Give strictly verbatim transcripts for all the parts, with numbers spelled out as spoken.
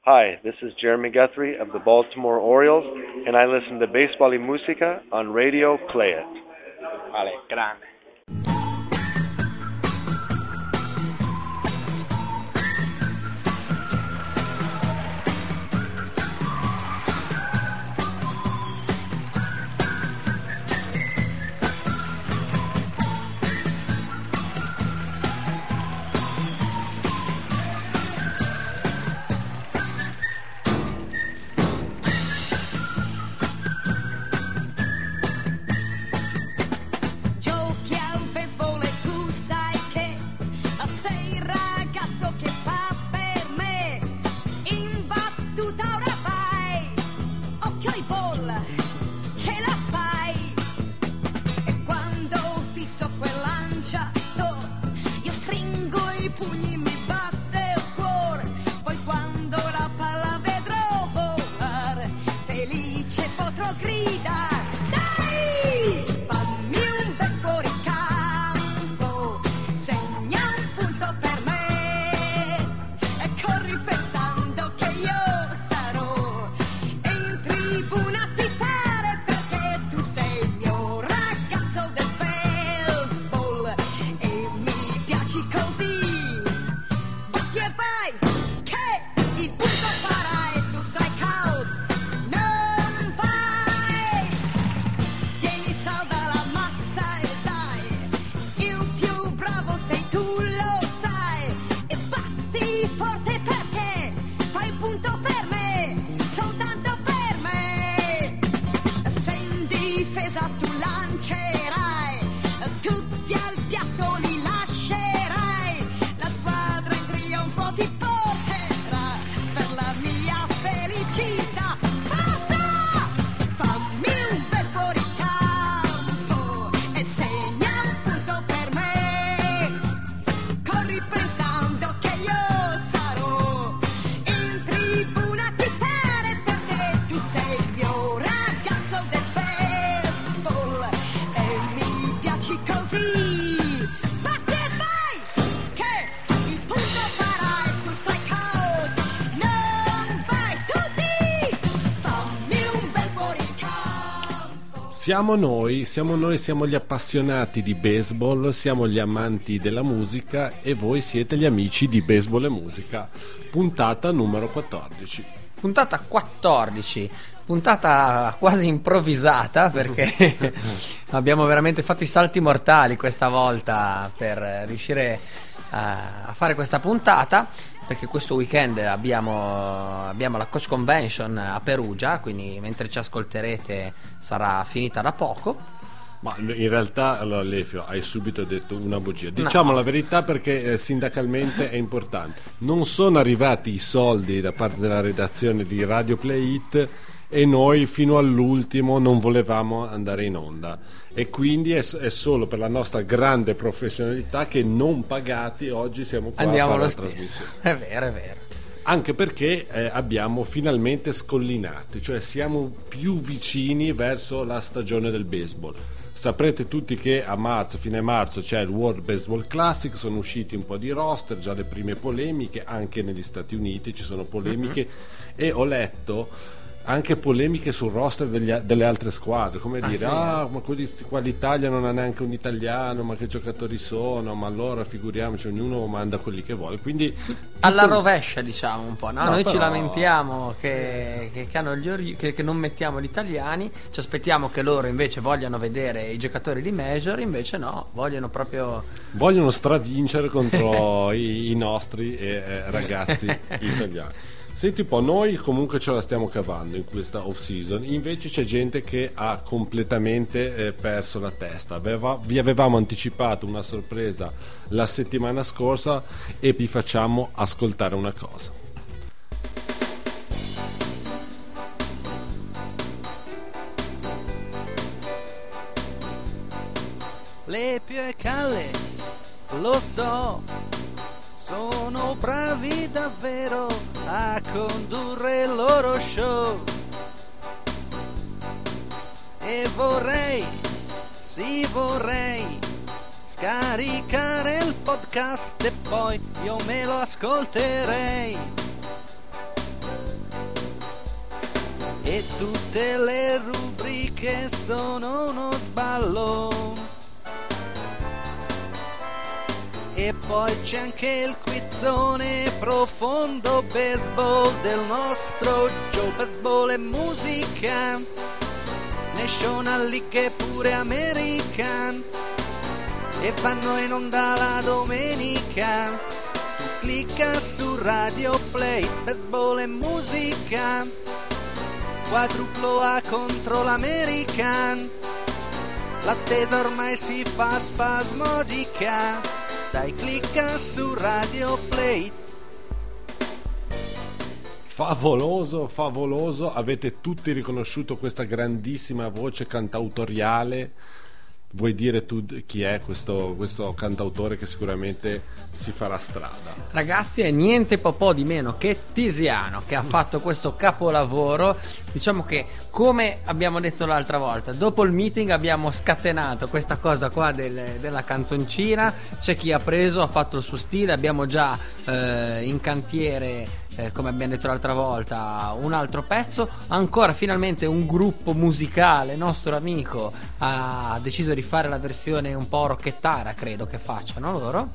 Hi, this is Jeremy Guthrie of the Baltimore Orioles, and I listen to Baseball y Música on Radio Play It. Vale, grande. Siamo noi, siamo noi, siamo gli appassionati di baseball, siamo gli amanti della musica e voi siete gli amici di Baseball e Musica, puntata numero quattordici. Puntata quattordici, puntata quasi improvvisata perché abbiamo veramente fatto i salti mortali questa volta per riuscire a, a fare questa puntata, perché questo weekend abbiamo, abbiamo la Coach Convention a Perugia, quindi mentre ci ascolterete sarà finita da poco. Ma in realtà, allora, Lefio, hai subito detto una bugia. Diciamo no. La verità, perché eh, sindacalmente è importante. Non sono arrivati i soldi da parte della redazione di Radio Play It e noi fino all'ultimo non volevamo andare in onda, e quindi è, è solo per la nostra grande professionalità che non pagati oggi siamo qua Andiamo a fare lo la stesso. trasmissione. È vero, è vero. Anche perché eh, abbiamo finalmente scollinato, cioè siamo più vicini verso la stagione del baseball. Saprete tutti che a marzo, fine marzo, c'è il World Baseball Classic, sono usciti un po' di roster, già le prime polemiche, anche negli Stati Uniti ci sono polemiche, uh-huh. E ho letto anche polemiche sul roster degli, delle altre squadre, come ah, dire, sì, ah eh. ma quelli, qua l'Italia non ha neanche un italiano, ma che giocatori sono, ma allora figuriamoci, ognuno manda quelli che vuole, quindi alla tutto... rovescia, diciamo un po', no? No, noi però... ci lamentiamo che, che, che, hanno gli ori... che, che non mettiamo gli italiani, ci aspettiamo che loro invece vogliano vedere i giocatori di Major, invece no, vogliono proprio vogliono stravincere contro i, i nostri eh, ragazzi italiani. Senti un po', noi comunque ce la stiamo cavando in questa off season, invece c'è gente che ha completamente eh, perso la testa. Aveva, vi avevamo anticipato una sorpresa la settimana scorsa e vi facciamo ascoltare una cosa. Lepio e Calle, lo so, sono bravi davvero a condurre il loro show, e vorrei, sì vorrei, scaricare il podcast e poi io me lo ascolterei. e tutte le rubriche sono uno sballo. E poi c'è anche il quizzone profondo baseball del nostro Joe. Baseball e musica, National League e pure American, e vanno in onda la domenica. Tu clicca su Radio Play, baseball e musica, quadruplo A contro l'American. L'attesa ormai si fa spasmodica, dai clicca su Radio Play. Favoloso, favoloso, avete tutti riconosciuto questa grandissima voce cantautoriale. Vuoi dire tu chi è questo, questo cantautore che sicuramente si farà strada? Ragazzi, è niente po' po' di meno che Tiziano, che ha fatto questo capolavoro. Diciamo che, come abbiamo detto l'altra volta, dopo il meeting abbiamo scatenato questa cosa qua del, della canzoncina. C'è chi ha preso, ha fatto il suo stile. Abbiamo già eh, in cantiere, Eh, come abbiamo detto l'altra volta, un altro pezzo. Ancora finalmente un gruppo musicale, nostro amico, ha deciso di fare la versione un po' rocchettara, credo che facciano loro.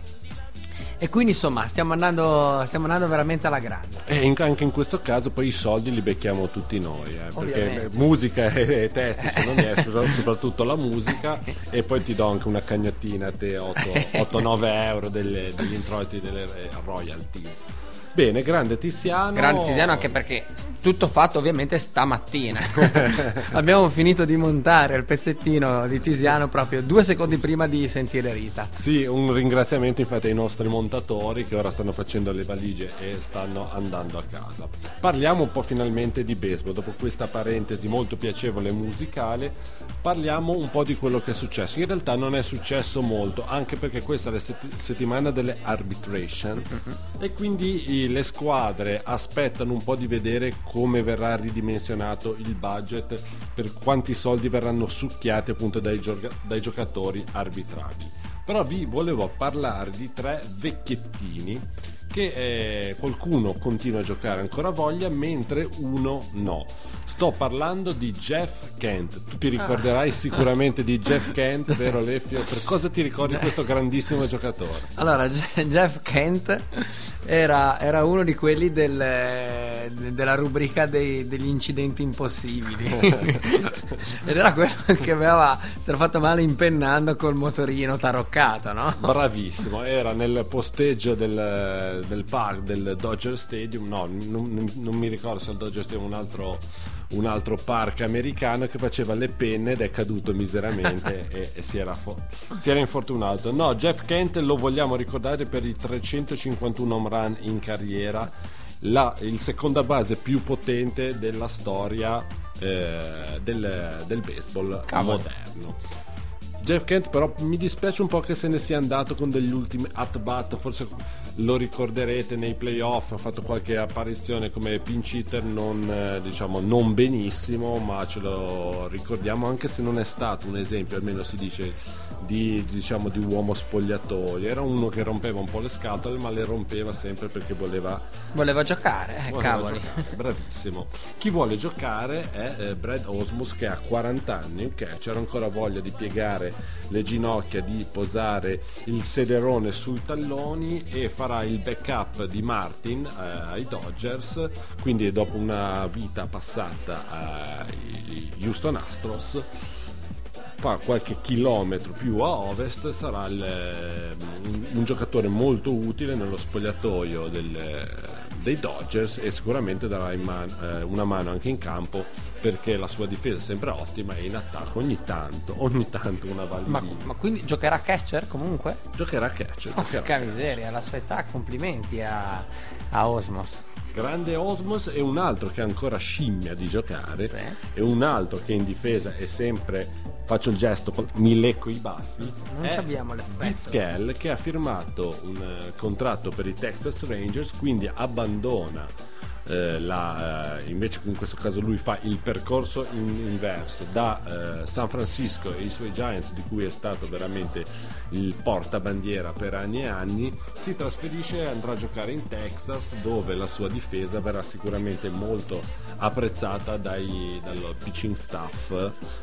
E quindi insomma stiamo andando, stiamo andando veramente alla grande. E in, anche in questo caso poi i soldi li becchiamo tutti noi, eh, perché musica e, e testi sono miei, soprattutto la musica, e poi ti do anche una cagnottina a te, otto nove euro delle, degli introiti, delle royalties. Bene, grande Tiziano. Grande Tiziano, anche perché tutto fatto ovviamente stamattina. Abbiamo finito di montare il pezzettino di Tiziano proprio due secondi prima di sentire Rita. Sì, un ringraziamento infatti ai nostri montatori che ora stanno facendo le valigie e stanno andando a casa. Parliamo un po' finalmente di baseball. Dopo questa parentesi molto piacevole musicale, parliamo un po' di quello che è successo. In realtà non è successo molto, anche perché questa è la sett- settimana delle arbitration, mm-hmm. e quindi le squadre aspettano un po' di vedere come verrà ridimensionato il budget, per quanti soldi verranno succhiati appunto dai, gioca- dai giocatori arbitrabili. Però vi volevo parlare di tre vecchiettini che eh, qualcuno continua a giocare ancora a voglia, mentre uno no. Sto parlando di Jeff Kent. Tu ti ricorderai ah. sicuramente di Jeff Kent, vero Leffio? Per cosa ti ricordi questo grandissimo giocatore? Allora, Jeff Kent era, era uno di quelli del, della rubrica dei, degli incidenti impossibili. Ed era quello che aveva, si era fatto male impennando col motorino taroccato, no? Bravissimo, era nel posteggio del, del park del Dodger Stadium, no, non, non mi ricordo se il Dodger Stadium, un altro un altro park americano, che faceva le penne ed è caduto miseramente e, e si, era fo- si era infortunato. No, Jeff Kent lo vogliamo ricordare per i trecentocinquantuno home run in carriera, la, il seconda base più potente della storia eh, del, del baseball Cavolo. moderno. Jeff Kent però mi dispiace un po' che se ne sia andato con degli ultimi at-bat, forse lo ricorderete nei playoff, ha fatto qualche apparizione come pinch hitter, non, eh, diciamo, non benissimo, ma ce lo ricordiamo, anche se non è stato un esempio, almeno si dice, di, diciamo, di uomo spogliatoio. Era uno che rompeva un po' le scatole, ma le rompeva sempre perché voleva voleva giocare, eh, voleva cavoli giocare. Bravissimo. Chi vuole giocare è eh, Brad Osmus, che ha quaranta anni, ok, c'era ancora voglia di piegare le ginocchia, di posare il sederone sui talloni, e farà il backup di Martin eh, ai Dodgers. Quindi dopo una vita passata ai Houston Astros, fa qualche chilometro più a ovest, sarà il, un, un giocatore molto utile nello spogliatoio del, dei Dodgers, e sicuramente darà in man, eh, una mano anche in campo, perché la sua difesa è sempre ottima e in attacco ogni tanto ogni tanto una validina. Ma, ma quindi giocherà catcher comunque? Giocherà catcher. Porca miseria, alla sua età, complimenti a, a Osmos. Grande Osmos. E un altro che ancora scimmia di giocare, sì. E un altro che in difesa è sempre, faccio il gesto, mi lecco i baffi, non è abbiamo l'effetto. Vizquel, che ha firmato un uh, contratto per i Texas Rangers, quindi abbandona eh, la, eh, invece in questo caso lui fa il percorso in, inverso da eh, San Francisco e i suoi Giants, di cui è stato veramente il portabandiera per anni e anni, si trasferisce e andrà a giocare in Texas, dove la sua difesa verrà sicuramente molto apprezzata dai, dal pitching staff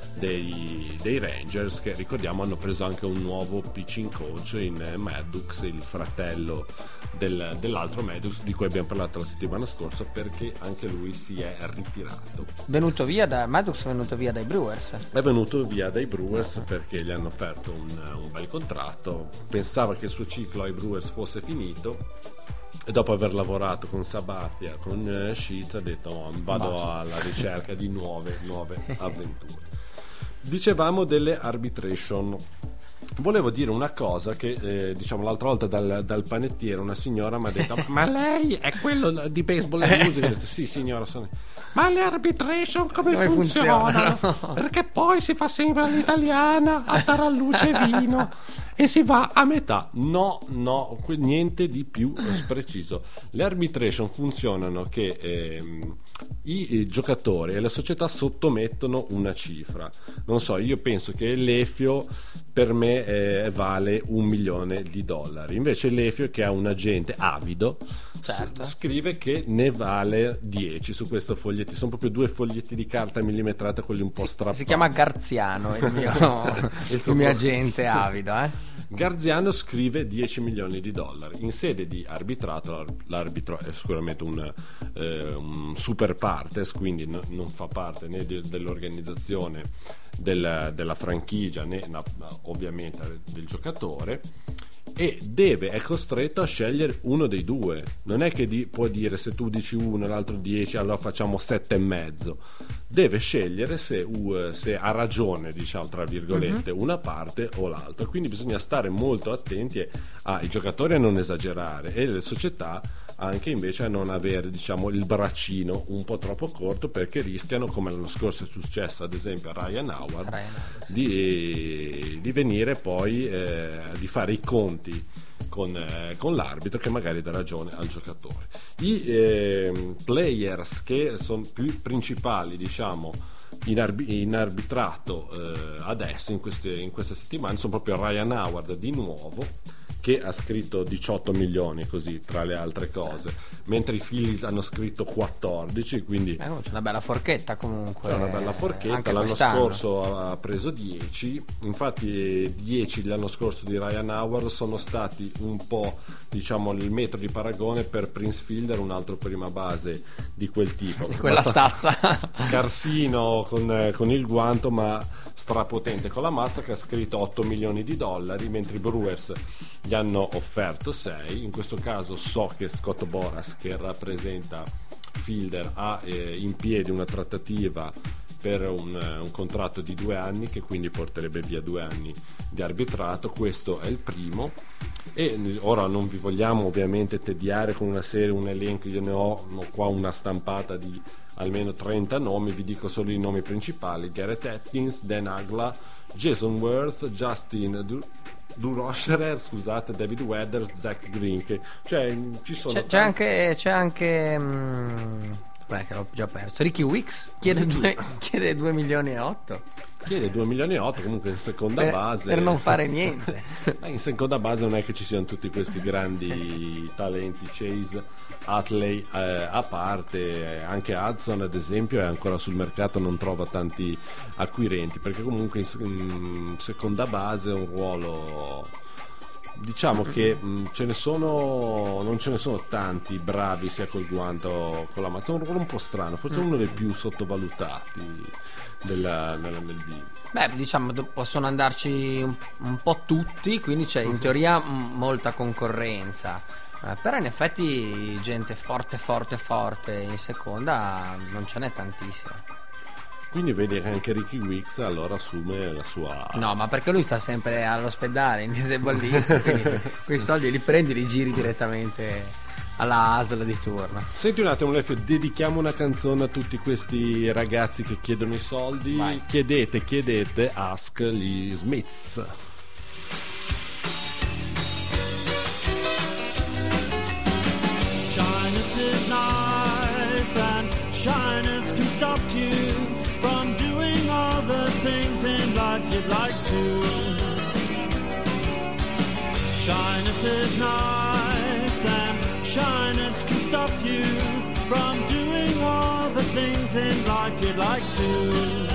dei, dei Rangers, che ricordiamo hanno preso anche un nuovo pitching coach in Maddox, il fratello del, dell'altro Maddox di cui abbiamo parlato la settimana scorsa, perché anche lui si è ritirato. Venuto via da Maddox, è venuto via dai Brewers. È venuto via dai Brewers perché gli hanno offerto un, un bel contratto, pensava che il suo ciclo ai Brewers fosse finito e dopo aver lavorato con Sabathia, con uh, Sheets, ha detto oh, vado Basta. alla ricerca di nuove, nuove avventure. Dicevamo delle arbitration. Volevo dire una cosa che eh, diciamo l'altra volta dal, dal panettiere una signora mi ha detto ma lei è quello di baseball e musica? Ho detto sì signora, sono... ma le arbitration come, come funzionano? funzionano? Perché poi si fa sempre all'italiana a taralluce e vino e si va a metà. No, no, niente di più preciso. Le arbitration funzionano che ehm, i, i giocatori e le società sottomettono una cifra. Non so, io penso che l'Efio per me eh, vale un milione di dollari, invece l'Efio, che ha un agente avido, certo, s- scrive che ne vale dieci su questo foglietto. Sono proprio due foglietti di carta millimetrata, quelli un po' si, strappati. Si chiama Garziano il mio, il il mio agente avido, eh? Garziano scrive dieci milioni di dollari. In sede di arbitrato, l'arbitro è sicuramente un, eh, un super partes, quindi no, non fa parte né de, dell'organizzazione del, della franchigia né na, ovviamente del giocatore, e deve, è costretto a scegliere uno dei due. Non è che di, può dire se tu dici uno e l'altro dieci, allora facciamo sette e mezzo. Deve scegliere se, uh, se ha ragione, diciamo tra virgolette, uh-huh. una parte o l'altra. Quindi bisogna stare molto attenti ai giocatori a non esagerare, e le società anche invece a non avere, diciamo, il braccino un po' troppo corto, perché rischiano, come l'anno scorso è successo ad esempio a Ryan Howard, Ryan Howard sì. di, di venire poi eh, di fare i conti con, eh, con l'arbitro, che magari dà ragione al giocatore. I eh, players che sono più principali, diciamo, in, arbi- in arbitrato eh, adesso in queste, in queste settimane sono proprio Ryan Howard di nuovo, che ha scritto diciotto milioni, così tra le altre cose, mentre i Phillies hanno scritto quattordici, quindi eh no, c'è una bella forchetta comunque. C'è una bella forchetta, l'anno quest'anno. scorso ha preso dieci, infatti dieci l'anno scorso di Ryan Howard sono stati un po', diciamo, il metro di paragone per Prince Fielder, un altro prima base di quel tipo. Di quella stazza. Scarsino con, con il guanto, ma strapotente con la mazza, che ha scritto otto milioni di dollari, mentre i Brewers gli hanno offerto sei. In questo caso so che Scott Boras, che rappresenta Fielder, ha eh, in piedi una trattativa per un, un contratto di due anni, che quindi porterebbe via due anni di arbitrato. Questo è il primo, e ora non vi vogliamo ovviamente tediare con una serie, un elenco. Io ne ho, ho qua una stampata di almeno trenta nomi, vi dico solo i nomi principali: Garrett Atkins, Dan Agla, Jason Worth, Justin Du- Durocher, scusate, David Weathers, Zach Green, che, cioè ci sono c'è, tanti... c'è anche c'è anche mh, beh, che l'ho già perso, Ricky Wicks chiede due, chiede due milioni e otto chiede due milioni e otto comunque in seconda per, base, per non fare niente. In seconda base non è che ci siano tutti questi grandi talenti, Chase Utley eh, a parte, anche Hudson ad esempio è ancora sul mercato, non trova tanti acquirenti, perché comunque in, in seconda base è un ruolo, diciamo che mh, ce ne sono, non ce ne sono tanti bravi sia col guanto o con la mazza. È un ruolo un po' strano, forse uno dei più sottovalutati della, dell'M L B. Beh, diciamo possono andarci un, un po' tutti, quindi c'è in teoria m- molta concorrenza, eh, però in effetti gente forte forte forte in seconda non ce n'è tantissima. Quindi vedi che anche Ricky Wicks allora assume la sua... No, ma perché lui sta sempre all'ospedale in disablist, quindi quei soldi li prendi e li giri direttamente alla A S L di turno. Senti un attimo, Lefio, dedichiamo una canzone a tutti questi ragazzi che chiedono i soldi. Vai. Chiedete, chiedete, ask gli Smiths. Shyness is not nice and shyness can stop you from doing all the things in life you'd like to. Shyness is nice and shyness can stop you from doing all the things in life you'd like to.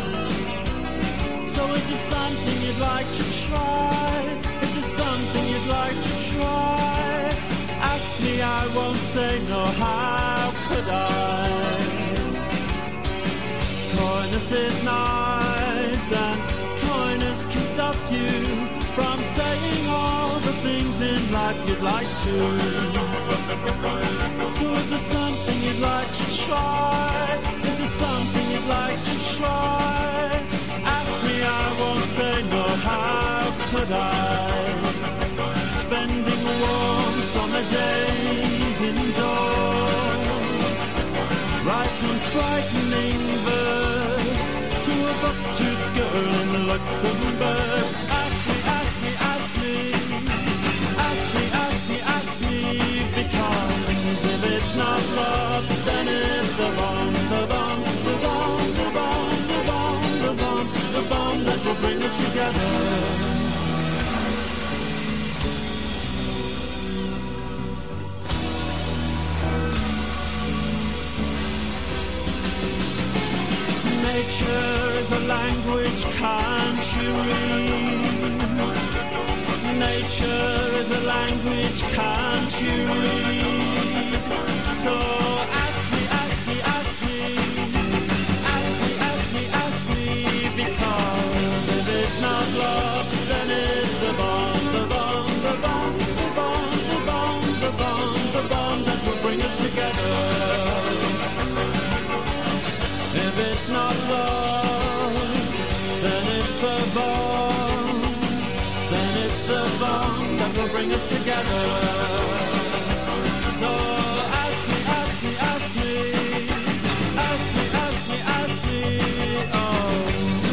So if there's something you'd like to try, if there's something you'd like to try, ask me, I won't say no, how could I? Coyness is nice and coyness can stop you from saying all the things in life you'd like to. So if there's something you'd like to try, if there's something you'd like to try, ask me, I won't say no, how could I? Spending warm summer days indoors, writing frightening verse to a buck-toothed girl in Luxembourg. Ask me, ask me, ask me, ask me, ask me, ask me, because if it's not love, then it's the bomb, the bomb, the bomb, the bomb, the bomb, the bomb, the bomb that will bring us together. Nature is a language, can't you read? Nature is a language, can't you read? So ask me, ask me, ask me, ask me, ask me, ask me, because if it's not love, then it's the bomb, the bomb, the bomb, the bomb, the bomb, the bomb, the bomb that will bring us together. If it's not love, then it's the bomb, then it's the bomb that will bring us together. So ask me, ask me, ask me, ask me, ask me, ask me, oh.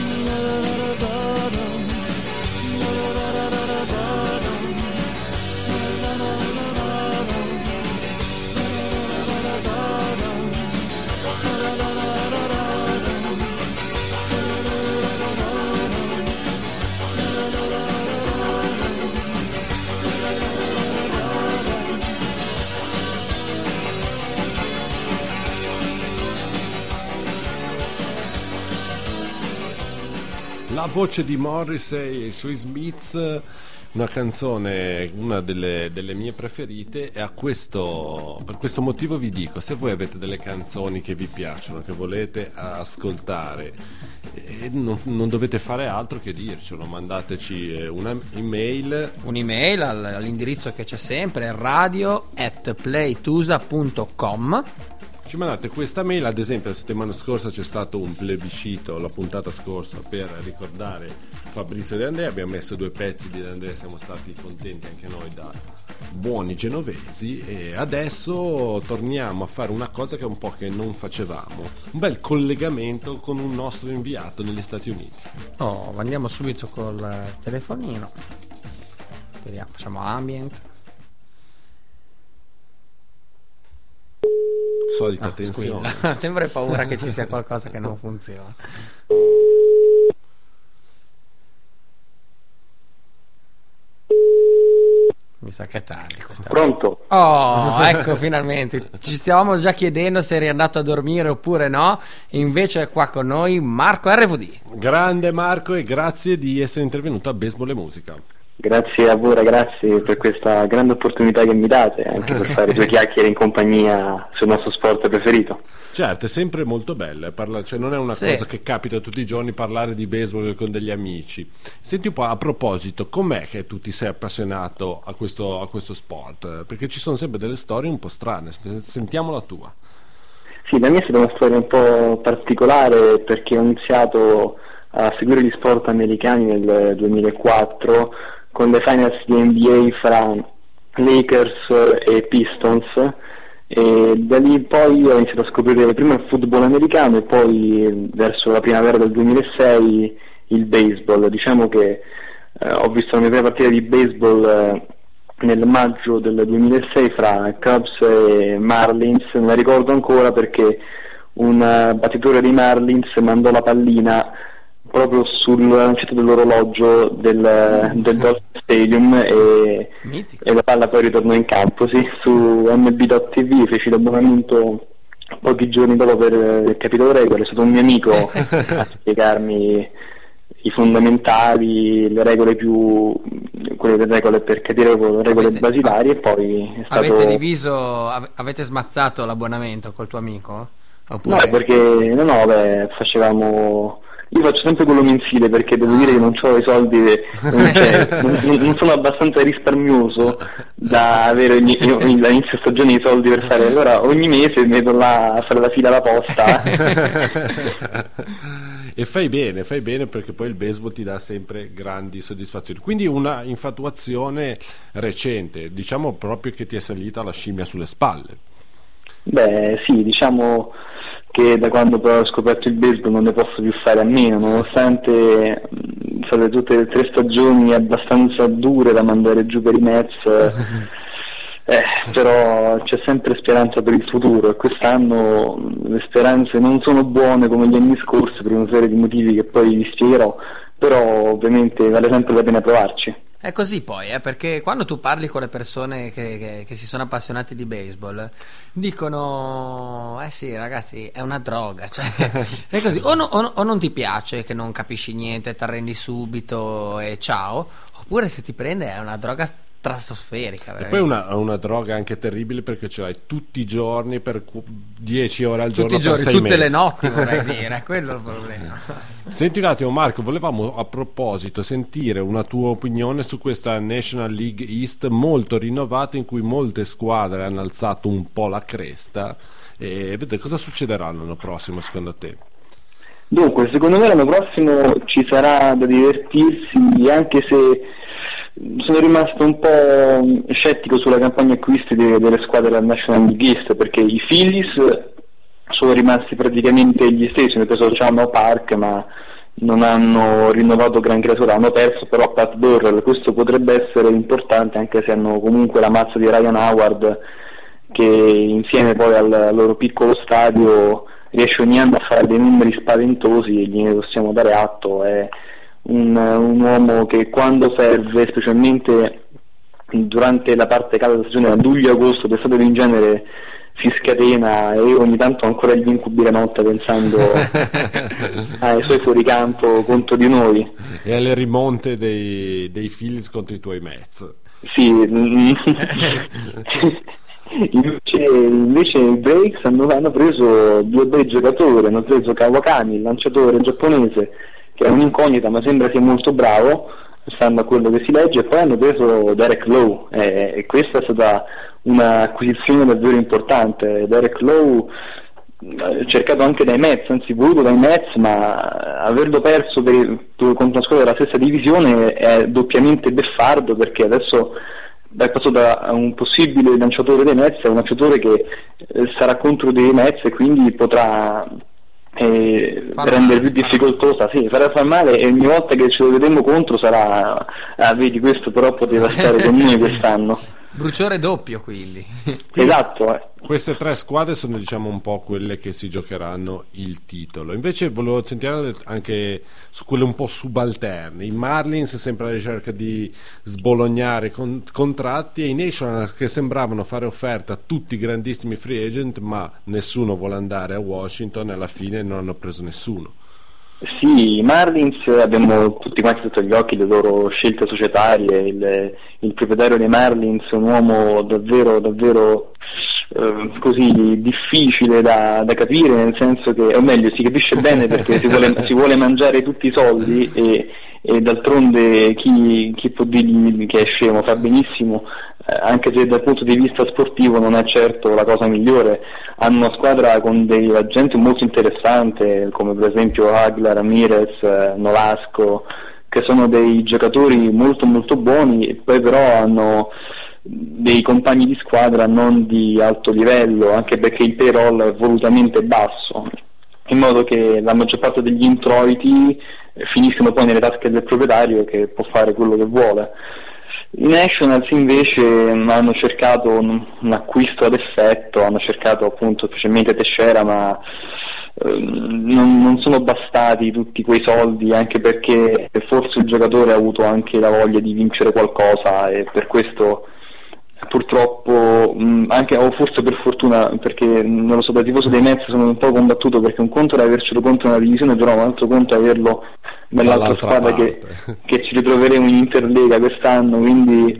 La voce di Morrissey e i suoi Smiths, una canzone, una delle, delle mie preferite, e a questo, per questo motivo vi dico, se voi avete delle canzoni che vi piacciono, che volete ascoltare, e non, non dovete fare altro che dircelo, mandateci una email, un'email all'indirizzo che c'è sempre, radio at playtusa punto com. Ci mandate questa mail. Ad esempio la settimana scorsa c'è stato un plebiscito, la puntata scorsa, per ricordare Fabrizio De André. Abbiamo messo due pezzi di De André, siamo stati contenti anche noi da buoni genovesi, e adesso torniamo a fare una cosa che è un po' che non facevamo, un bel collegamento con un nostro inviato negli Stati Uniti. Oh, andiamo subito col telefonino, vediamo, facciamo ambient. Solita ah, tensione. Ho sempre paura che ci sia qualcosa che non funziona. Mi sa che è tardi questa Pronto? Oh, ecco, finalmente. Ci stavamo già chiedendo se eri andato a dormire oppure no, e invece è qua con noi Marco R V D. Grande Marco, e grazie di essere intervenuto a Baseball e Musica. Grazie a voi ragazzi per questa grande opportunità che mi date, anche per fare due chiacchiere in compagnia sul nostro sport preferito. Certo, è sempre molto bello, parla, cioè non è una sì. cosa che capita tutti i giorni parlare di baseball con degli amici. Senti un po', a proposito, com'è che tu ti sei appassionato a questo, a questo sport? Perché ci sono sempre delle storie un po' strane, sentiamo la tua. Sì, la mia è stata una storia un po' particolare, perché ho iniziato a seguire gli sport americani nel duemilaquattro con le finals di N B A fra Lakers e Pistons, e da lì poi ho iniziato a scoprire prima il football americano e poi verso la primavera del duemilasei il baseball. Diciamo che eh, ho visto la mia prima partita di baseball eh, nel maggio del duemilasei fra Cubs e Marlins. Me la ricordo ancora perché un battitore dei Marlins mandò la pallina proprio sul lancetto dell'orologio del, del Dodger Stadium e, e la palla poi ritornò in campo, sì, su M B punto T V. Feci l'abbonamento pochi giorni dopo per il capitolo regole, è stato un mio amico a spiegarmi i fondamentali, le regole più, quelle delle regole per capire le regole avete, basilari, e poi è stato... Avete diviso, avete smazzato l'abbonamento col tuo amico? Oppure... No, perché no, no, beh, facevamo... Io faccio sempre quello mensile perché devo dire che non ho i soldi, non, cioè, non, non sono abbastanza risparmioso da avere ogni, all'inizio stagione i soldi per fare, allora ogni mese mi metto là a fare la fila alla posta. E fai bene, fai bene, perché poi il baseball ti dà sempre grandi soddisfazioni. Quindi una infatuazione recente, diciamo proprio che ti è salita la scimmia sulle spalle. Beh sì, diciamo che da quando poi ho scoperto il baseball non ne posso più fare a meno, nonostante mh, state tutte le tre stagioni abbastanza dure da mandare giù per i Mets, eh, però c'è sempre speranza per il futuro, e quest'anno mh, le speranze non sono buone come gli anni scorsi per una serie di motivi che poi vi spiegherò, però ovviamente vale sempre la pena provarci. È così poi, eh, perché quando tu parli con le persone che, che, che si sono appassionati di baseball, dicono, eh sì ragazzi, è una droga, cioè, è così, o, no, o, o non ti piace, che non capisci niente, ti arrendi subito e ciao, oppure se ti prende è una droga stratosferica. E poi è una, una droga anche terribile, perché ce l'hai tutti i giorni per dieci ore al giorno, tutti i giorni, per sei tutte mesi. Le notti, vorrei dire, quello è il problema. Senti un attimo Marco, volevamo a proposito sentire una tua opinione su questa National League East molto rinnovata, in cui molte squadre hanno alzato un po' la cresta, e vedete cosa succederà l'anno prossimo secondo te? Dunque, secondo me l'anno prossimo ci sarà da divertirsi, anche se sono rimasto un po' scettico sulla campagna acquisti de- delle squadre della National League East, perché i Phillies sono rimasti praticamente gli stessi, nel senso c'hanno Park ma non hanno rinnovato gran creatura, hanno perso però Pat Burrell, questo potrebbe essere importante, anche se hanno comunque la mazza di Ryan Howard, che insieme poi al, al loro piccolo stadio riesce ogni anno a fare dei numeri spaventosi, e gliene possiamo dare atto. È un, un uomo che quando serve, specialmente durante la parte calda della stagione, a luglio-agosto, d'estate in genere, si scatena, e io ogni tanto ho ancora gli incubi la notte pensando ai suoi fuoricampo contro di noi e alle rimonte dei, dei Phillies contro i tuoi Mets. Sì. invece, invece i Breaks hanno, hanno preso due bei giocatori, hanno preso Kawakami, il lanciatore giapponese, che è un'incognita ma sembra sia molto bravo stando a quello che si legge, e poi hanno preso Derek Lowe, eh, e questa è stata un'acquisizione davvero importante. Derek Lowe, cercato anche dai Mets, anzi voluto dai Mets, ma averlo perso per, contro una squadra della stessa divisione è doppiamente beffardo, perché adesso è passato da un possibile lanciatore dei Mets a un lanciatore che eh, sarà contro dei Mets, e quindi potrà eh, rendere più difficoltosa, sì, farà far male, e ogni volta che ce lo vedremo contro sarà, ah vedi, questo però poteva stare con noi quest'anno. Bruciore doppio, quindi. quindi esatto. Eh. Queste tre squadre sono, diciamo, un po' quelle che si giocheranno il titolo. Invece volevo sentire anche su quelle un po' subalterne. I Marlins sempre alla ricerca di sbolognare con, contratti, e i Nationals che sembravano fare offerta a tutti i grandissimi free agent, ma nessuno vuole andare a Washington, e alla fine non hanno preso nessuno. Sì, i Marlins, abbiamo tutti quanti sotto gli occhi le loro scelte societarie. Il, il proprietario dei Marlins è un uomo davvero davvero eh, così difficile da, da capire, nel senso che, o meglio, si capisce bene perché si vuole, si vuole mangiare tutti i soldi, e, e d'altronde chi, chi può dirgli che è scemo? Fa benissimo, eh, anche se dal punto di vista sportivo non è certo la cosa migliore. Hanno una squadra con dei agenti molto interessante, come per esempio Agla, Ramirez, eh, Nolasco, che sono dei giocatori molto molto buoni, e poi però hanno dei compagni di squadra non di alto livello, anche perché il payroll è volutamente basso, in modo che la maggior parte degli introiti finiscono poi nelle tasche del proprietario, che può fare quello che vuole. I Nationals invece hanno cercato un, un acquisto ad effetto, hanno cercato appunto specialmente Teixeira, ma ehm, non, non sono bastati tutti quei soldi, anche perché forse il giocatore ha avuto anche la voglia di vincere qualcosa e per questo purtroppo, mh, anche o forse per fortuna, perché non lo so, da tifoso dei Mets sono un po' combattuto, perché un conto è avercelo contro una divisione, però un altro conto è averlo nell'altra squadra che, che ci ritroveremo in Interlega quest'anno, quindi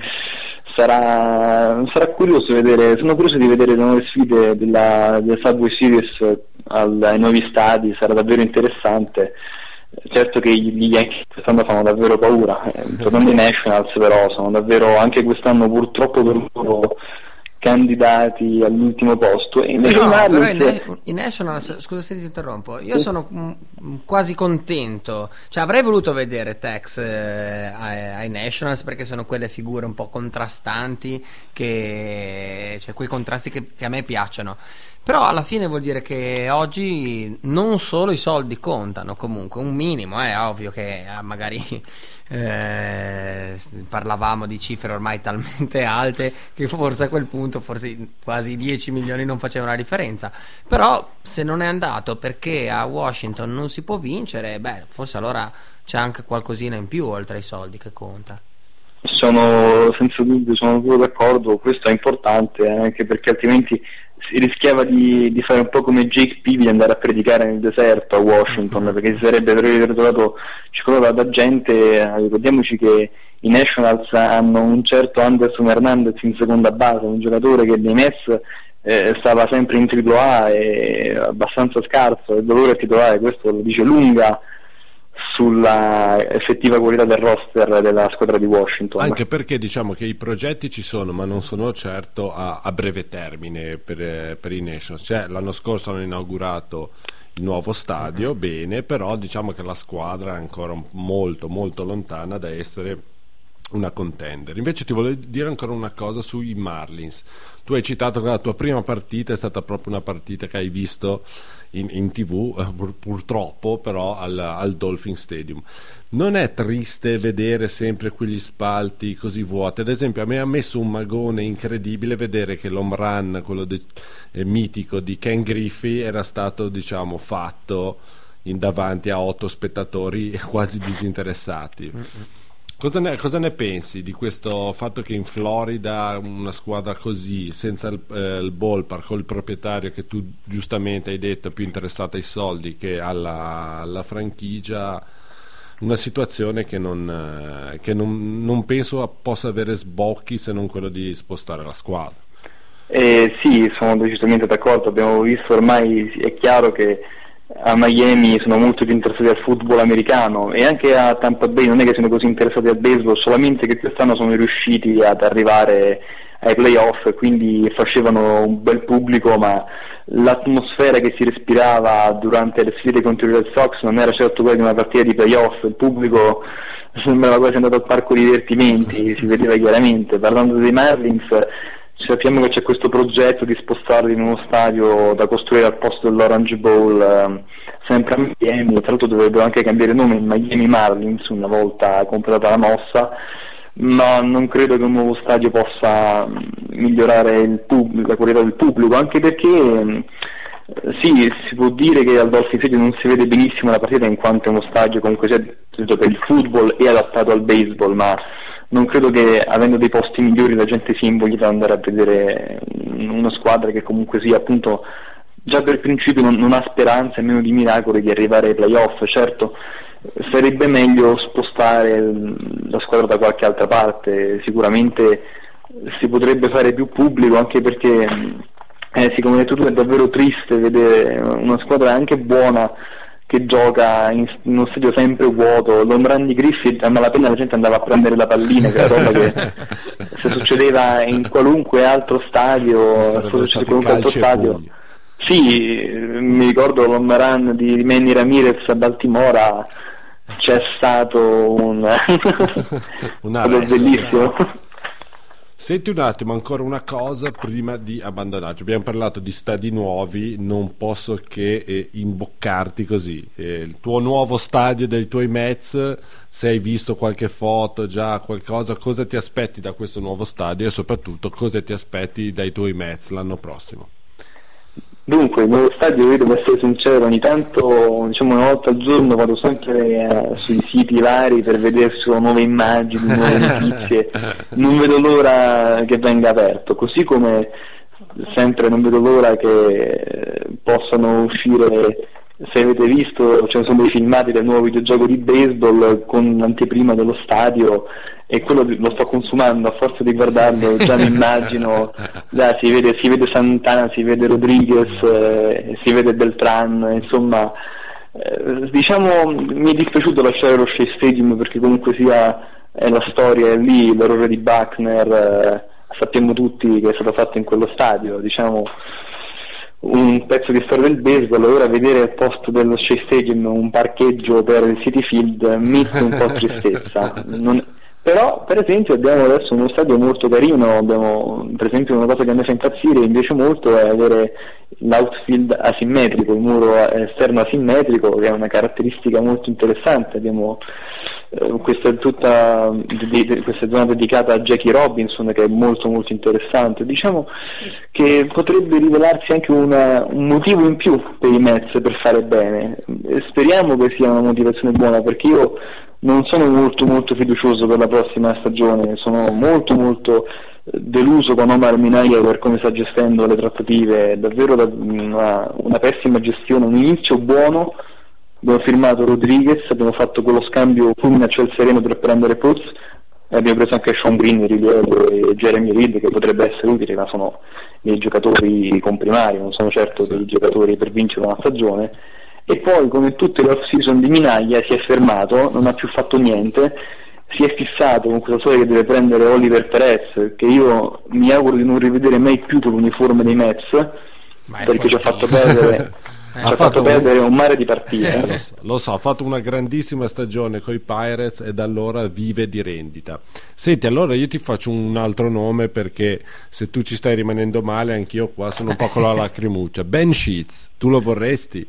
sarà, sarà curioso vedere, sono curioso di vedere le nuove sfide della, della Subway Series al, ai nuovi stadi, sarà davvero interessante. Certo che gli Yankees quest'anno fanno davvero paura, eh, tornando ai Nationals, però sono davvero anche quest'anno purtroppo per loro candidati all'ultimo posto. E invece no, i però Marlins... i, na- i Nationals, scusa se ti interrompo, io sono mm, quasi contento, cioè avrei voluto vedere Tex eh, ai, ai Nationals, perché sono quelle figure un po' contrastanti, che cioè quei contrasti che, che a me piacciono. Però alla fine vuol dire che oggi non solo i soldi contano, comunque un minimo, è eh, ovvio che eh, magari eh, parlavamo di cifre ormai talmente alte che forse a quel punto forse quasi dieci milioni non facevano la differenza. Però se non è andato perché a Washington non si può vincere, beh, forse allora c'è anche qualcosina in più oltre ai soldi che conta. Sono senza dubbio, sono proprio d'accordo, questo è importante, eh, anche perché altrimenti si rischiava di, di fare un po' come Jake Peavy, andare a predicare nel deserto a Washington, mm-hmm. perché si sarebbe trovato circondato da gente. Ricordiamoci che i Nationals hanno un certo Anderson Hernandez in seconda base, un giocatore che nei Mets eh, stava sempre in tripla A e abbastanza scarso, il dolore titolare, questo lo dice lunga sulla effettiva qualità del roster della squadra di Washington. Anche perché diciamo che i progetti ci sono, ma non sono certo a, a breve termine per, per i Nationals. Cioè, l'anno scorso hanno inaugurato il nuovo stadio, uh-huh. bene, però diciamo che la squadra è ancora molto molto lontana da essere una contender. Invece ti volevo dire ancora una cosa sui Marlins. Tu hai citato che la tua prima partita è stata proprio una partita che hai visto in, in tv, pur, purtroppo però al, al Dolphin Stadium. Non è triste vedere sempre quegli spalti così vuoti? Ad esempio a me ha messo un magone incredibile vedere che l'home run, quello de, eh, mitico di Ken Griffey, era stato diciamo fatto in davanti a otto spettatori quasi disinteressati. Cosa ne, cosa ne pensi di questo fatto che in Florida una squadra così, senza il, eh, il ballpark, con il proprietario che tu giustamente hai detto è più interessato ai soldi che alla, alla franchigia, una situazione che non, eh, che non, non penso possa avere sbocchi se non quello di spostare la squadra? Eh, sì, sono decisamente d'accordo. Abbiamo visto ormai, è chiaro che a Miami sono molto più interessati al football americano, e anche a Tampa Bay non è che siano così interessati al baseball, solamente che quest'anno sono riusciti ad arrivare ai playoff, quindi facevano un bel pubblico, ma l'atmosfera che si respirava durante le sfide contro i Red Sox non era certo quella di una partita di playoff. Il pubblico sembrava quasi andato al parco divertimenti, si vedeva chiaramente. Parlando dei Marlins, sappiamo che c'è questo progetto di spostarli in uno stadio da costruire al posto dell'Orange Bowl, eh, sempre a Miami. Tra l'altro dovrebbero anche cambiare nome in Miami Marlins una volta completata la mossa, ma non credo che un nuovo stadio possa migliorare il pub- la qualità del pubblico, anche perché sì, si può dire che al Dolphin Stadium non si vede benissimo la partita in quanto è uno stadio comunque sia per il football e adattato al baseball, ma non credo che avendo dei posti migliori la gente si invoglia ad andare a vedere una squadra che comunque sia, appunto, già per principio non, non ha speranza nemmeno di miracoli di arrivare ai playoff. Certo, sarebbe meglio spostare la squadra da qualche altra parte, sicuramente si potrebbe fare più pubblico, anche perché eh, sì, come hai detto tu, è davvero triste vedere una squadra anche buona che gioca in uno stadio sempre vuoto. L'home run di Griffith, a malapena la gente andava a prendere la pallina, che è roba che se succedeva in qualunque altro stadio, se succedeva in qualunque altro stadio. Sì, mi ricordo l'home run di Manny Ramirez a Baltimora, c'è stato un un arresto, bellissimo. Senti un attimo, ancora una cosa prima di abbandonarci. Abbiamo parlato di stadi nuovi, non posso che eh, imboccarti così. Eh, il tuo nuovo stadio dei tuoi Mets, se hai visto qualche foto, già qualcosa, cosa ti aspetti da questo nuovo stadio e soprattutto cosa ti aspetti dai tuoi Mets l'anno prossimo? Dunque, il nuovo stadio, io devo essere sincero, ogni tanto, diciamo una volta al giorno, vado sempre eh, sui siti vari per vedere se sono nuove immagini, nuove notizie, non vedo l'ora che venga aperto, così come sempre non vedo l'ora che possano uscire, se avete visto, ce ne sono dei filmati del nuovo videogioco di baseball con l'anteprima dello stadio, e quello lo sto consumando, a forza di guardarlo già mi immagino, già si vede, si vede Santana, si vede Rodriguez, eh, si vede Beltran, insomma eh, diciamo mi è dispiaciuto lasciare lo Shea Stadium perché comunque sia è la storia, è lì l'errore di Buckner, eh, sappiamo tutti che è stato fatto in quello stadio, diciamo un pezzo di storia del baseball. Ora vedere al posto dello Shea Stadium un parcheggio per il Citi Field mi mette un po' tristezza. Non... Però per esempio abbiamo adesso uno stadio molto carino, abbiamo per esempio una cosa che a me fa impazzire invece molto è avere l'outfield asimmetrico, il muro esterno asimmetrico, che è una caratteristica molto interessante. Abbiamo eh, questa, tutta, di, di, questa zona dedicata a Jackie Robinson che è molto molto interessante, diciamo che potrebbe rivelarsi anche una, un motivo in più per i Mets per fare bene, e speriamo che sia una motivazione buona, perché io non sono molto molto fiducioso per la prossima stagione, sono molto molto deluso con Omar Minaya per come sta gestendo le trattative, è davvero una, una pessima gestione, un inizio buono, abbiamo firmato Rodriguez, abbiamo fatto quello scambio fulmine a ciel sereno per prendere Putz, e abbiamo preso anche Sean Green, rilievo, e Jeremy Reed, che potrebbe essere utile, ma sono dei giocatori comprimari, non sono certo dei giocatori per vincere una stagione. E poi, come tutte le off-season di Minaya, si è fermato, non ha più fatto niente, si è fissato con questa storia che deve prendere Oliver Perez, che io mi auguro di non rivedere mai più con l'uniforme dei Mets, perché ci ha fatto perdere, eh, ci ha fatto perdere un mare di partite. Eh, lo, so, lo so, ha fatto una grandissima stagione con i Pirates e da allora vive di rendita. Senti, allora io ti faccio un altro nome, perché se tu ci stai rimanendo male anch'io qua sono un po' con la lacrimuccia. Ben Sheets, tu lo vorresti?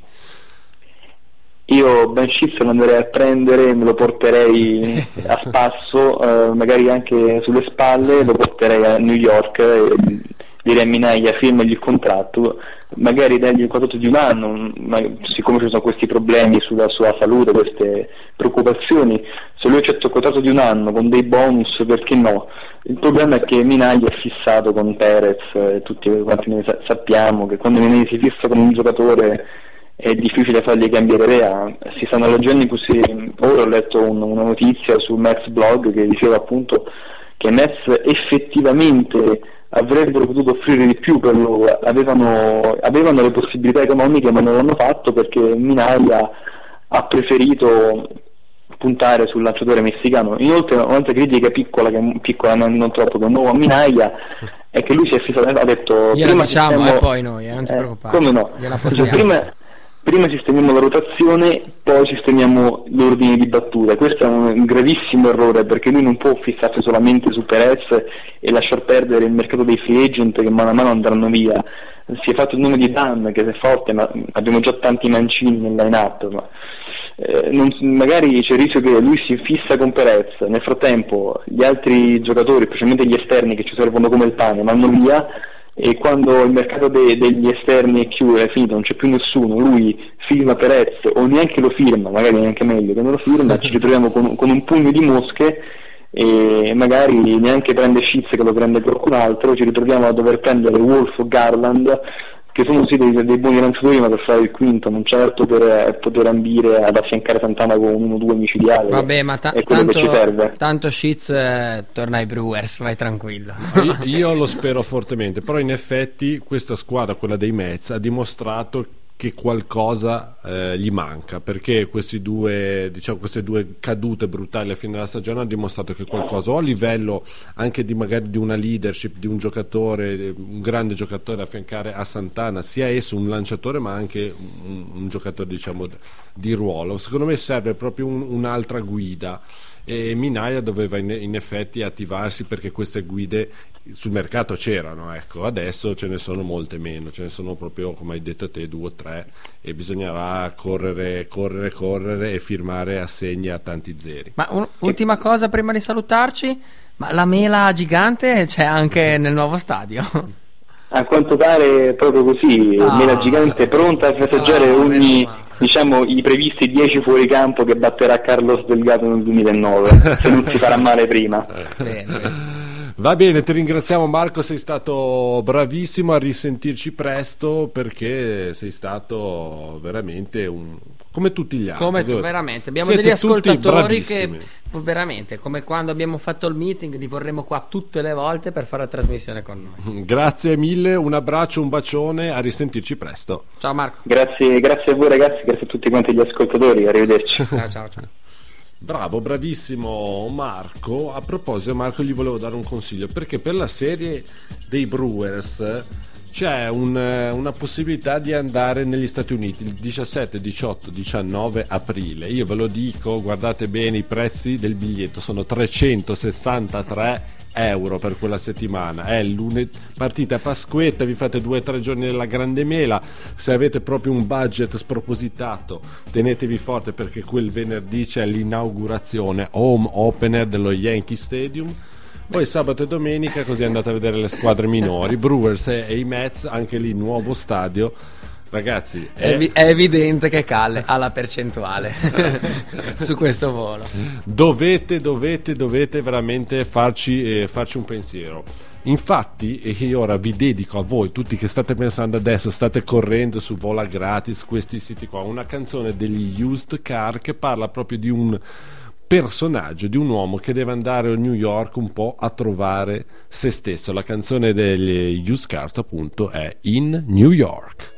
Io Ben Sheets lo andrei a prendere, me lo porterei a spasso, eh, magari anche sulle spalle, lo porterei a New York e direi a Minaya firmagli il contratto, magari dargli il contratto di un anno, ma siccome ci sono questi problemi sulla sua salute, queste preoccupazioni, se lui accetta il contratto di un anno con dei bonus, perché no? Il problema è che Minaya è fissato con Perez, e tutti quanti ne sappiamo che quando Minaya si fissa con un giocatore è difficile fargli cambiare idea. Si stanno leggendo così, ora ho letto un, una notizia sul Mets blog che diceva appunto che i Mets effettivamente avrebbero potuto offrire di più per loro, avevano, avevano le possibilità economiche ma non l'hanno fatto perché Minaya ha preferito puntare sul lanciatore messicano. Inoltre un'altra critica piccola, che, piccola non, non troppo, che nuovo a Minaya è che lui si è fissato, ha detto gliela prima facciamo sistemo, eh, poi noi, eh, non ti eh, preoccupare, come no, cioè, prima Prima sistemiamo la rotazione, poi sistemiamo l'ordine di battuta. Questo è un gravissimo errore, perché lui non può fissarsi solamente su Perez e lasciar perdere il mercato dei free agent che mano a mano andranno via. Si è fatto il nome di Dan, che è forte, ma abbiamo già tanti mancini nel line-up, ma eh, non, magari c'è il rischio che lui si fissa con Perez, nel frattempo gli altri giocatori, specialmente gli esterni che ci servono come il pane, vanno via, e quando il mercato de- degli esterni è chiuso, è finito, non c'è più nessuno, lui firma Perez o neanche lo firma, magari neanche meglio che non lo firma, ci ritroviamo con, con un pugno di mosche e magari neanche prende Sheets che lo prende qualcun altro, ci ritroviamo a dover prendere Wolf o Garland, che sono sì dei, dei buoni lanciatori, ma per fare il quinto, non certo per eh, poter ambire ad affiancare Santana con uno o due micidiali. Vabbè, ma ta- è quello tanto, che ci serve. Tanto Sheets eh, torna ai Brewers, vai tranquillo. Io, io lo spero fortemente, però in effetti questa squadra, quella dei Mets, ha dimostrato che qualcosa eh, gli manca, perché questi due, diciamo, queste due cadute brutali alla fine della stagione hanno dimostrato che qualcosa, o a livello anche di magari di una leadership di un giocatore, un grande giocatore da affiancare a Santana, sia esso un lanciatore ma anche un, un giocatore, diciamo, di ruolo. Secondo me serve proprio un, un'altra guida, e Minaya doveva in, in effetti attivarsi, perché queste guide sul mercato c'erano, ecco. Adesso ce ne sono molte meno, ce ne sono proprio, come hai detto te, due o tre, e bisognerà correre correre correre e firmare assegni a tanti zeri. Ma un, ultima cosa prima di salutarci, ma la mela gigante c'è anche nel nuovo stadio? A quanto pare proprio così, Ah. mela gigante pronta a festeggiare Ah, ogni, meno male. diciamo, i previsti dieci fuoricampo che batterà Carlos Delgado nel duemilanove, se non si farà male prima. Bene, bene. Va bene, ti ringraziamo Marco, sei stato bravissimo, a risentirci presto, perché sei stato veramente un... come tutti gli altri. Come tu, Devo- veramente, abbiamo Siete degli tutti ascoltatori che bravissimi. veramente, come quando abbiamo fatto il meeting, li vorremmo qua tutte le volte per fare la trasmissione con noi. Grazie mille, un abbraccio, un bacione, a risentirci presto. Ciao Marco. Grazie, grazie a voi ragazzi, grazie a tutti quanti gli ascoltatori, arrivederci. Ciao ciao ciao. Bravo, bravissimo Marco. A proposito, Marco, gli volevo dare un consiglio, perché per la serie dei Brewers c'è un, una possibilità di andare negli Stati Uniti il diciassette, diciotto, diciannove aprile. Io ve lo dico, guardate bene, i prezzi del biglietto sono trecentosessantatré euro per quella settimana. È lunedì, partita a Pasquetta, vi fate due o tre giorni nella Grande Mela. Se avete proprio un budget spropositato, tenetevi forte, perché quel venerdì c'è l'inaugurazione home opener dello Yankee Stadium. Poi sabato e domenica così andate a vedere le squadre minori, Brewers e, e i Mets, anche lì nuovo stadio. Ragazzi, È, evi- è evidente che Calle ha la percentuale su questo volo. dovete, dovete, dovete veramente farci, eh, farci un pensiero. Infatti, e io ora vi dedico a voi, tutti che state pensando adesso, state correndo su Vola Gratis, questi siti qua, una canzone degli Used Car che parla proprio di un personaggio, di un uomo che deve andare a New York un po' a trovare se stesso. La canzone degli Used Cars appunto è In New York.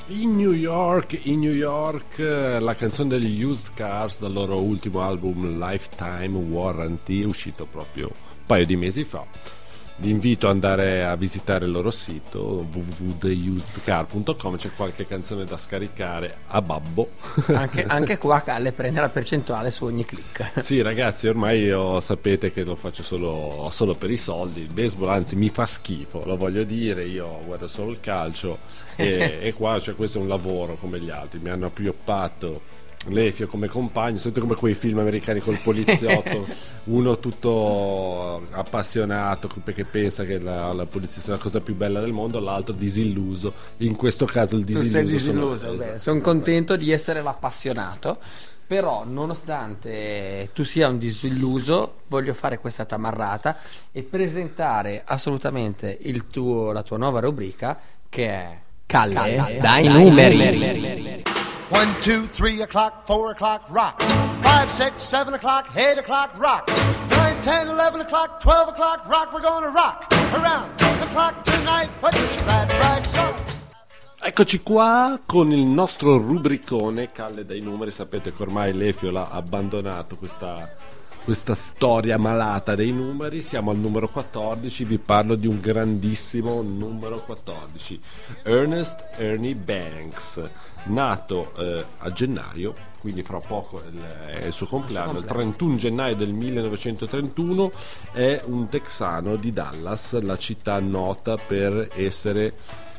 In New York, in New York, la canzone degli Used Cars dal loro ultimo album Lifetime Warranty, uscito proprio un paio di mesi fa. Vi invito ad andare a visitare il loro sito w w w punto the used car punto com, c'è qualche canzone da scaricare a babbo. Anche, anche qua Calle prende la percentuale su ogni click. Sì ragazzi, ormai io sapete che lo faccio solo, solo per i soldi. Il baseball anzi mi fa schifo, lo voglio dire, io guardo solo il calcio e, e qua cioè, questo è un lavoro come gli altri. Mi hanno appioppato Lefio come compagno, sempre come quei film americani col poliziotto, uno tutto appassionato perché pensa che la, la polizia sia la cosa più bella del mondo, l'altro disilluso. In questo caso il disilluso, tu sei disilluso sono, beh, esatto. Sono contento di essere l'appassionato, però nonostante tu sia un disilluso voglio fare questa tamarrata e presentare assolutamente il tuo, la tua nuova rubrica che è Calle, Calle dai, dai numeri, numeri. One, two, three o'clock, four o'clock, rock. Five, six, seven o'clock, eight o'clock, rock. Nine, ten, eleven o'clock, twelve o'clock, rock. We're gonna rock around the clock tonight. Put your glad rags on. Eccoci qua con il nostro rubricone Calle dai numeri. Sapete che ormai Lefio l'ha abbandonato questa, questa storia malata dei numeri. Siamo al numero quattordici, vi parlo di un grandissimo numero quattordici, Ernest Ernie Banks, nato eh, a gennaio, quindi fra poco il, è il suo compleanno, il trentuno gennaio del millenovecentotrentuno. È un texano di Dallas, la città nota per essere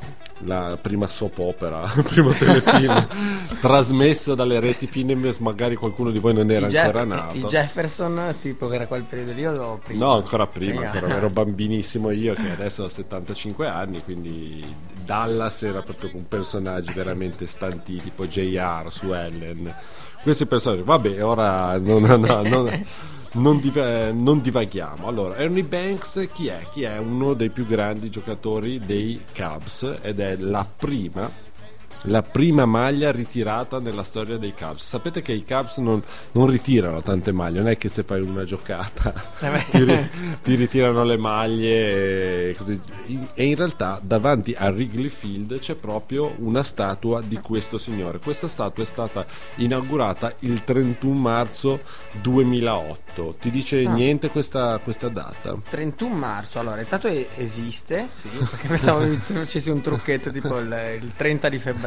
la prima soap opera, il primo telefilm trasmesso dalle reti fine, magari qualcuno di voi non era I ancora Jeff- nato. I Jefferson, tipo che era quel periodo lì o prima? No, ancora prima, prima. ancora, ero bambinissimo io che adesso ho settantacinque anni, quindi Dallas era proprio un personaggio veramente stanti, tipo J R su Ellen. Questi personaggi, vabbè, ora non, no, no, non, non, div- non divaghiamo. Allora, Ernie Banks chi è? Chi è uno dei più grandi giocatori dei Cubs ed è la prima la prima maglia ritirata nella storia dei Cubs. Sapete che i Cubs non, non ritirano tante maglie, non è che se fai una giocata ti, ri- ti ritirano le maglie e così. E in realtà davanti a Wrigley Field c'è proprio una statua di questo signore. Questa statua è stata inaugurata il trentuno marzo duemilaotto. Ti dice ah. niente questa, questa data? trentuno marzo, allora intanto esiste, sì, perché pensavo facessi un trucchetto tipo il, il trenta di febbraio.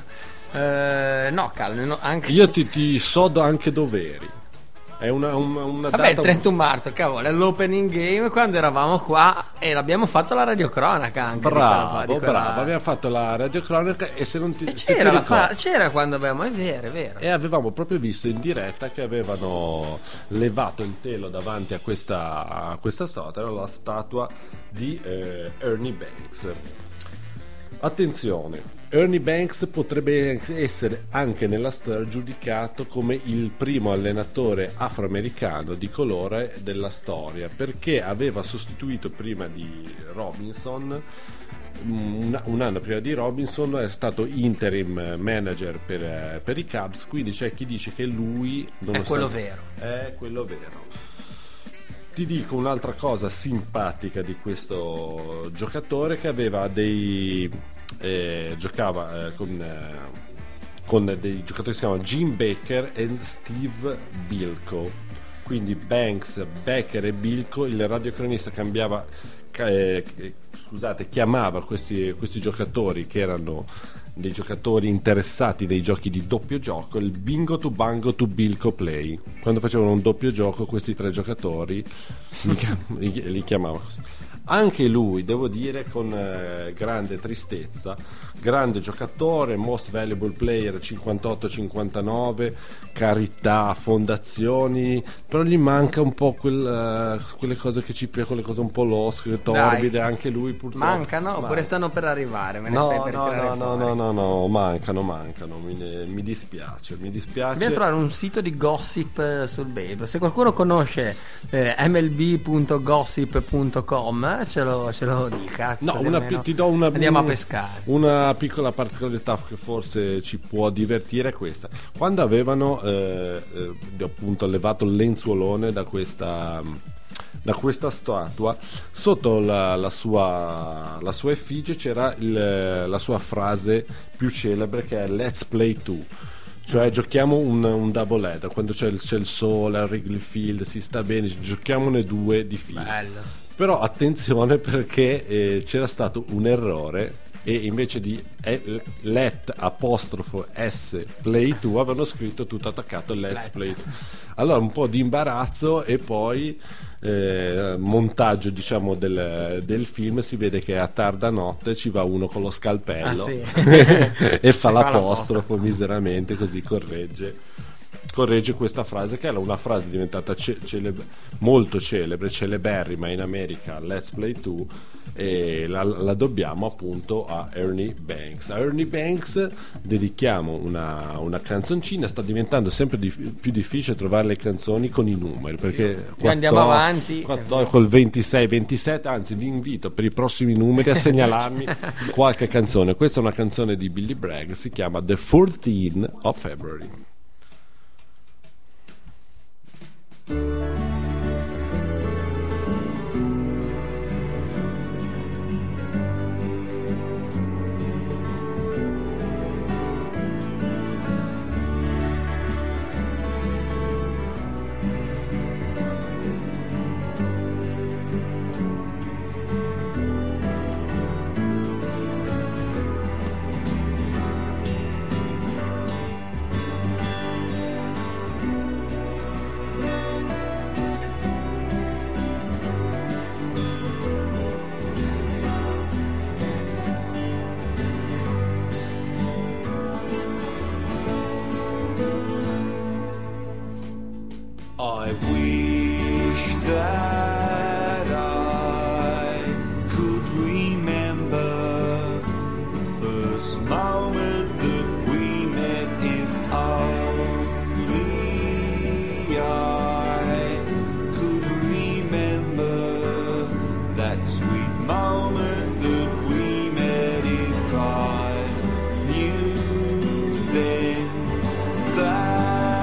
Eh, no, calma, no, anche... Io ti, ti so anche doveri. È una, una, una Vabbè, data... il trentuno marzo, cavolo, è l'opening game quando eravamo qua e l'abbiamo fatto la radiocronaca anche. Bravo, di quella, di quella... bravo, abbiamo fatto la radiocronaca e se non ti, e se c'era, ti la ricordi, fa... c'era quando avevamo, è vero, è vero. E avevamo proprio visto in diretta che avevano levato il telo davanti a questa, a questa statua, era la statua di eh, Ernie Banks. Attenzione, Ernie Banks potrebbe essere anche nella storia giudicato come il primo allenatore afroamericano di colore della storia, perché aveva sostituito prima di Robinson, un, un anno prima di Robinson è stato interim manager per, per i Cubs, quindi c'è chi dice che lui è quello vero. È quello vero. Ti dico un'altra cosa simpatica di questo giocatore, che aveva dei eh, giocava eh, con, eh, con dei giocatori che si chiamano Jim Baker e Steve Bilko, quindi Banks, Baker e Bilko. Il radiocronista cambiava eh, scusate chiamava questi, questi giocatori, che erano dei giocatori interessati dei giochi di doppio gioco, il bingo to bango to Bilko play. Quando facevano un doppio gioco questi tre giocatori li, li, li chiamava così. Anche lui, devo dire, con eh, grande tristezza, grande giocatore, most valuable player cinquantotto cinquantanove, carità, fondazioni, però gli manca un po' quel, uh, quelle cose che ci piacciono, quelle cose un po' losche, torbide. Dai, anche lui purtroppo mancano oppure Man- stanno per arrivare, me ne no, stai per no, tirare no, fuori. no no no mancano mancano mi, mi dispiace mi dispiace dobbiamo trovare un sito di gossip sul baseball. Se qualcuno conosce eh, m l b punto gossip punto com ce lo, ce lo dica. No, una, ti do una, andiamo a pescare. Una piccola particolarità che forse ci può divertire è questa: quando avevano eh, eh, appunto levato il lenzuolone da questa da questa statua. Sotto la, la, sua, la sua effigie c'era il, la sua frase più celebre, che è "Let's play two", cioè giochiamo un, un double header, quando c'è il, c'è il sole al Wrigley Field, si sta bene, giochiamone due di fila. Bello. Però attenzione, perché eh, c'era stato un errore, e invece di let apostrofo s play two avevano scritto tutto attaccato let's, let's. play two. Allora un po' di imbarazzo, e poi eh, montaggio diciamo del, del film, si vede che a tarda notte ci va uno con lo scalpello, ah, sì. e fa l'apostrofo miseramente, così corregge corregge questa frase, che era una frase diventata ce- celebre, molto celebre, celeberrima in America, let's play two, e la, la dobbiamo appunto a Ernie Banks. A Ernie Banks dedichiamo una, una canzoncina. Sta diventando sempre di, più difficile trovare le canzoni con i numeri, perché quattordici, andiamo avanti quattordici, col ventisei ventisette, anzi vi invito per i prossimi numeri a segnalarmi qualche canzone. Questa è una canzone di Billy Bragg, si chiama The fourteenth of February. I wish that I could remember the first moment that we met, if only I could remember that sweet moment that we met, if I knew then that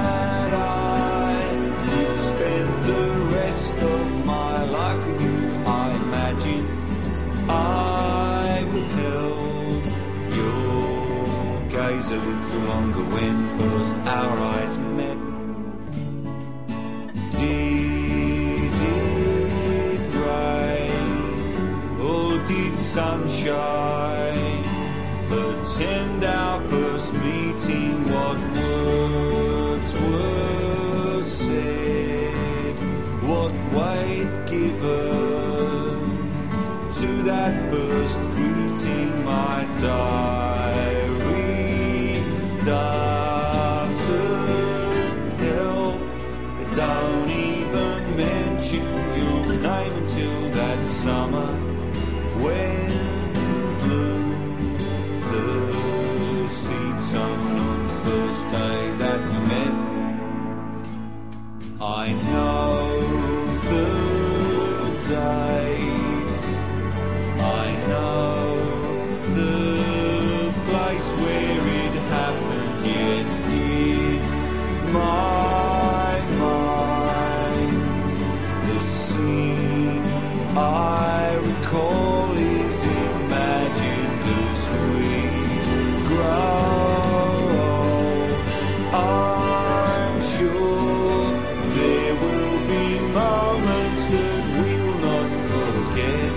I withheld your gaze a little longer when first our eyes met. Did it rain or did sunshine attend our first meeting? What words were said? What weight given to that first greeting? My diary doesn't help. Don't even mention your name until that summer when bloomed the seed sown on the first day that we met. I know the day, I know the place where it happened, yet in my mind the scene I recall is imagined as we grow. I'm sure there will be moments that we will not forget,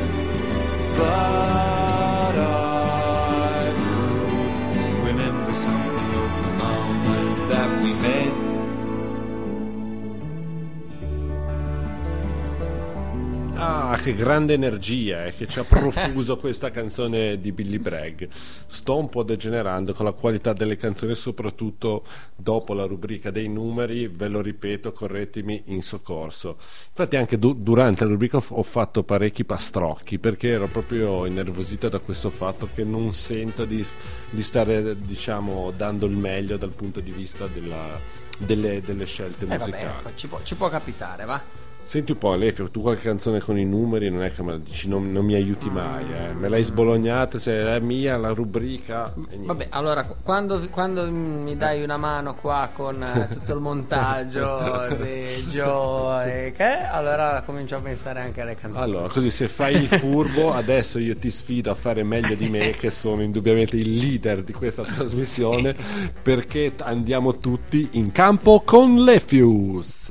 but I will remember something of the moment that we met. Ah, che grande energia eh, che ci ha profuso questa canzone di Billy Bragg. Sto un po' degenerando con la qualità delle canzoni, soprattutto dopo la rubrica dei numeri. Ve lo ripeto, corretemi in soccorso. Infatti anche du- durante la rubrica ho, ho fatto parecchi pastrocchi, perché ero proprio innervosito da questo fatto che non sento di, di stare, diciamo, dando il meglio dal punto di vista della, delle, delle scelte eh, musicali. vabbè, ci può, ci può capitare, va? Senti un po', Alefio, tu qualche canzone con i numeri non è che me la dici, non, non mi aiuti mai, eh. Me l'hai sbolognata, cioè è mia la rubrica. Vabbè, allora quando, quando mi dai una mano qua con eh, tutto il montaggio di Joe e che, allora comincio a pensare anche alle canzoni. Allora, così se fai il furbo, adesso io ti sfido a fare meglio di me, che sono indubbiamente il leader di questa trasmissione, perché andiamo tutti in campo con Lefius.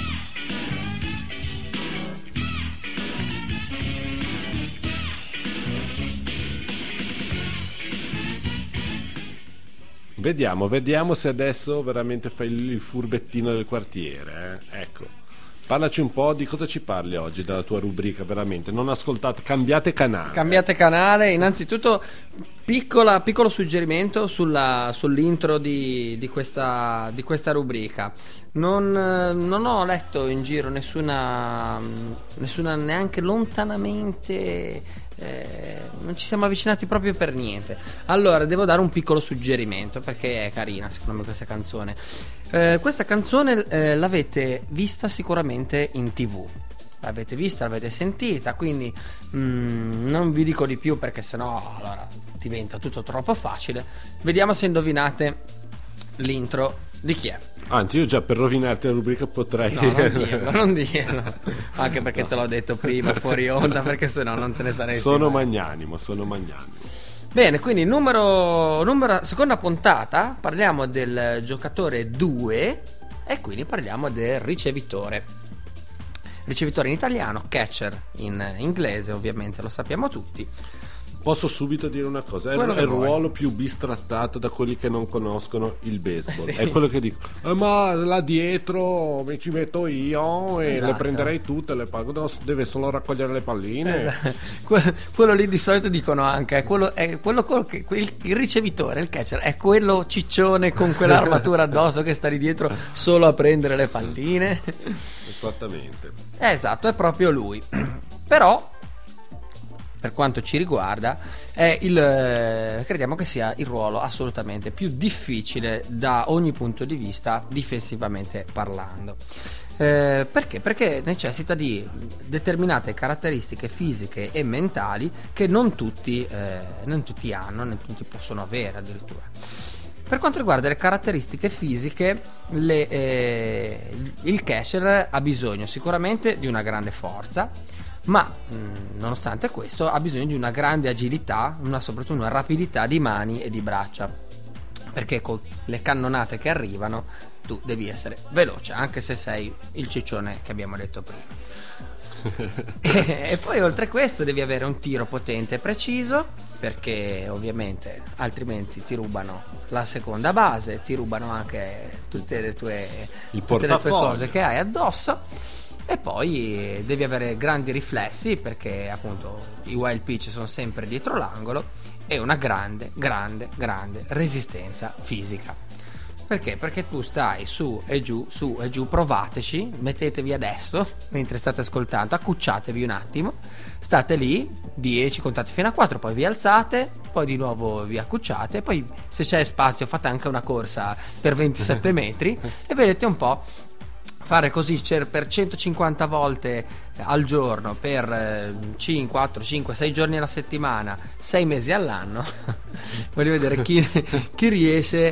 Vediamo, vediamo se adesso veramente fai il, il furbettino del quartiere, eh? Ecco, parlaci un po' di cosa ci parli oggi dalla tua rubrica, veramente. Non ascoltate, cambiate canale. Cambiate canale, innanzitutto piccola, piccolo suggerimento sulla, sull'intro di, di, questa, di questa rubrica. Non, non ho letto in giro nessuna, nessuna neanche lontanamente... Eh, non ci siamo avvicinati proprio per niente. Allora devo dare un piccolo suggerimento, perché è carina secondo me questa canzone. eh, Questa canzone eh, l'avete vista sicuramente in tv, l'avete vista, l'avete sentita, quindi mm, non vi dico di più, perché sennò allora diventa tutto troppo facile. Vediamo se indovinate l'intro di chi è. Anzi, io già per rovinarti la rubrica potrei... No, non dirlo, non dirlo. Anche perché te l'ho detto prima fuori onda, perché sennò non te ne saresti Sono mai. magnanimo, sono magnanimo. Bene, quindi numero, numero seconda puntata, parliamo del giocatore due e quindi parliamo del ricevitore. Ricevitore in italiano, catcher in inglese, ovviamente lo sappiamo tutti. Posso subito dire una cosa, è, Quello è che il vuoi. ruolo più bistrattato da quelli che non conoscono il baseball. Eh sì. È quello che dico, eh, ma là dietro mi ci metto io e Esatto. le prenderei tutte le palline, deve solo raccogliere le palline. Esatto. Que- quello lì di solito dicono anche, è quello, è quello col che, il, il ricevitore, il catcher, è quello ciccione con quell'armatura addosso che sta lì dietro solo a prendere le palline. Esattamente. Esatto, è proprio lui. Però per quanto ci riguarda è il eh, crediamo che sia il ruolo assolutamente più difficile da ogni punto di vista difensivamente parlando. Eh, perché? Perché necessita di determinate caratteristiche fisiche e mentali che non tutti, eh, non tutti hanno, non tutti possono avere addirittura. Per quanto riguarda le caratteristiche fisiche, le, eh, il catcher ha bisogno sicuramente di una grande forza, ma mh, nonostante questo ha bisogno di una grande agilità, una, soprattutto una rapidità di mani e di braccia, perché con le cannonate che arrivano tu devi essere veloce, anche se sei il ciccione che abbiamo detto prima. e, e poi oltre a questo devi avere un tiro potente e preciso, perché ovviamente altrimenti ti rubano la seconda base, ti rubano anche tutte le tue, Il tutte le tue portafoglio. cose che hai addosso. E poi devi avere grandi riflessi, perché appunto i wild pitch sono sempre dietro l'angolo, e una grande, grande, grande resistenza fisica. Perché? Perché tu stai su e giù, su e giù, provateci, mettetevi adesso, mentre state ascoltando, accucciatevi un attimo, state lì, dieci, contate fino a quattro, poi vi alzate, poi di nuovo vi accucciate, poi se c'è spazio fate anche una corsa per ventisette metri e vedete un po'. Fare così per centocinquanta volte al giorno per cinque, quattro, cinque, sei giorni alla settimana, sei mesi all'anno. Voglio vedere chi, chi riesce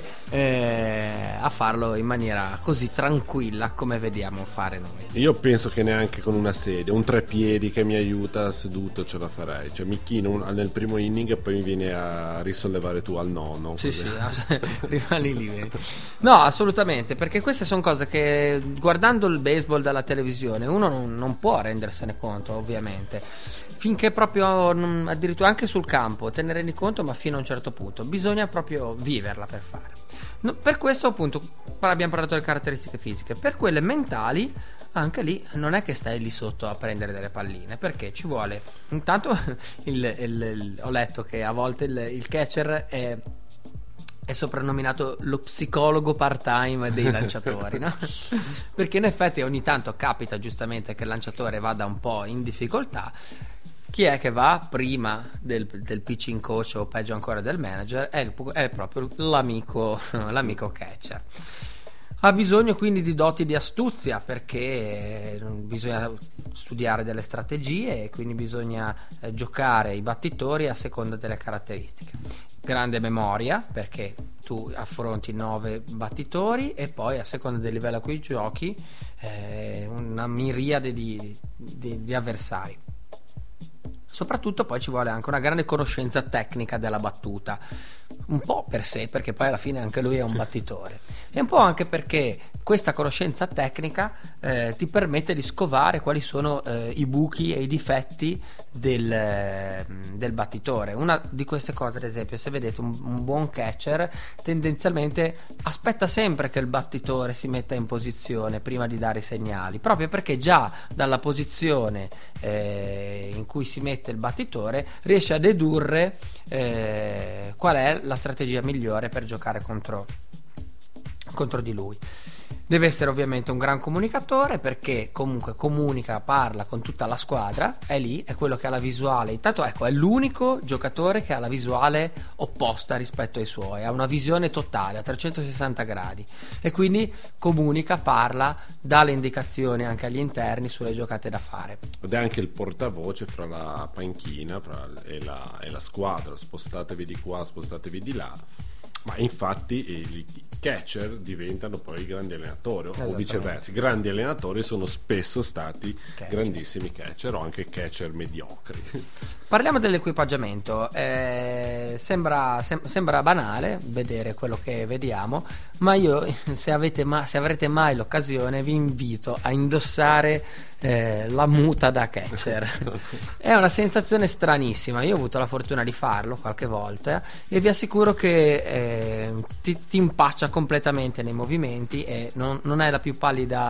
eh, a farlo in maniera così tranquilla come vediamo fare noi. Io penso che neanche con una sedia, un treppiedi che mi aiuta seduto ce la farei. Cioè mi chino nel primo inning e poi mi vieni a risollevare tu al nono. Sì, così. sì, rimani lì. No, assolutamente, perché queste sono cose che guardando il baseball dalla televisione uno non, non può rendersene conto, ovviamente, finché proprio non, addirittura anche sul campo te ne rendi conto, ma fino a un certo punto bisogna proprio viverla per fare. No, per questo appunto abbiamo parlato delle caratteristiche fisiche. Per quelle mentali anche lì non è che stai lì sotto a prendere delle palline, perché ci vuole intanto il, il, il, ho letto che a volte il, il catcher è è soprannominato lo psicologo part-time dei lanciatori, no? Perché in effetti ogni tanto capita giustamente che il lanciatore vada un po' in difficoltà. Chi è che va prima del, del pitching coach o peggio ancora del manager? È, il, è proprio l'amico, l'amico catcher. Ha bisogno quindi di doti di astuzia, perché bisogna studiare delle strategie e quindi bisogna eh, giocare i battitori a seconda delle caratteristiche. Grande memoria, perché tu affronti nove battitori e poi a seconda del livello a cui giochi eh, una miriade di, di, di avversari. Soprattutto poi ci vuole anche una grande conoscenza tecnica della battuta, un po' per sé, perché poi alla fine anche lui è un battitore, e un po' anche perché questa conoscenza tecnica eh, ti permette di scovare quali sono eh, i buchi e i difetti del, eh, del battitore. Una di queste cose, ad esempio, se vedete un, un buon catcher tendenzialmente aspetta sempre che il battitore si metta in posizione prima di dare i segnali, proprio perché già dalla posizione eh, in cui si mette il battitore riesce a dedurre eh, qual è la strategia migliore per giocare contro, contro di lui. Deve essere ovviamente un gran comunicatore, perché comunque comunica, parla con tutta la squadra, è lì, è quello che ha la visuale. Intanto ecco, è l'unico giocatore che ha la visuale opposta rispetto ai suoi, ha una visione totale a trecentosessanta gradi e quindi comunica, parla, dà le indicazioni anche agli interni sulle giocate da fare. Ed è anche il portavoce fra la panchina fra e, la, e la squadra, spostatevi di qua, spostatevi di là. Ma infatti i catcher diventano poi i grandi allenatori, o viceversa. I grandi allenatori sono spesso stati catcher. Grandissimi catcher o anche catcher mediocri. Parliamo dell'equipaggiamento. Eh, sembra, sem- sembra banale vedere quello che vediamo, ma io, se, avete ma- se avrete mai l'occasione, vi invito a indossare eh, la muta da catcher. È una sensazione stranissima. Io ho avuto la fortuna di farlo qualche volta e vi assicuro che eh, ti, ti impaccia completamente nei movimenti e non, non è la più pallida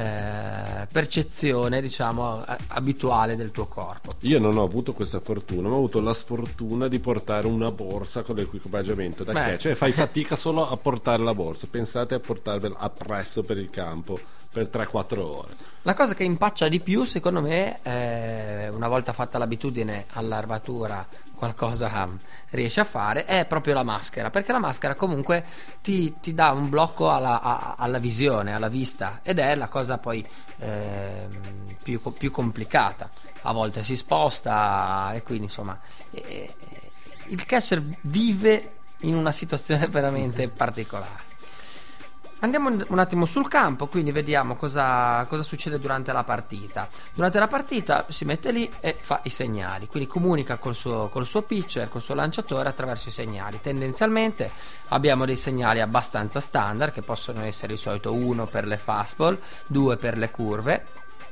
eh, percezione, diciamo, abituale del tuo corpo. Io non ho avuto questa fortuna, ma ho avuto la sfortuna di portare una borsa con l'equipaggiamento da catcher, cioè fai fatica solo a portare la borsa, pensate a portarvela appresso per il campo per tre quattro ore. La cosa che impaccia di più, secondo me, è, una volta fatta l'abitudine all'armatura, qualcosa riesce a fare, è proprio la maschera, perché la maschera comunque ti, ti dà un blocco alla, a, alla visione, alla vista, ed è la cosa poi eh, più, più complicata. A volte si sposta e quindi insomma eh, il catcher vive in una situazione veramente particolare. Andiamo un attimo sul campo, quindi vediamo cosa, cosa succede durante la partita. Durante la partita si mette lì e fa i segnali, quindi comunica col suo, col suo pitcher, col suo lanciatore attraverso i segnali. Tendenzialmente abbiamo dei segnali abbastanza standard, che possono essere di solito uno per le fastball, due per le curve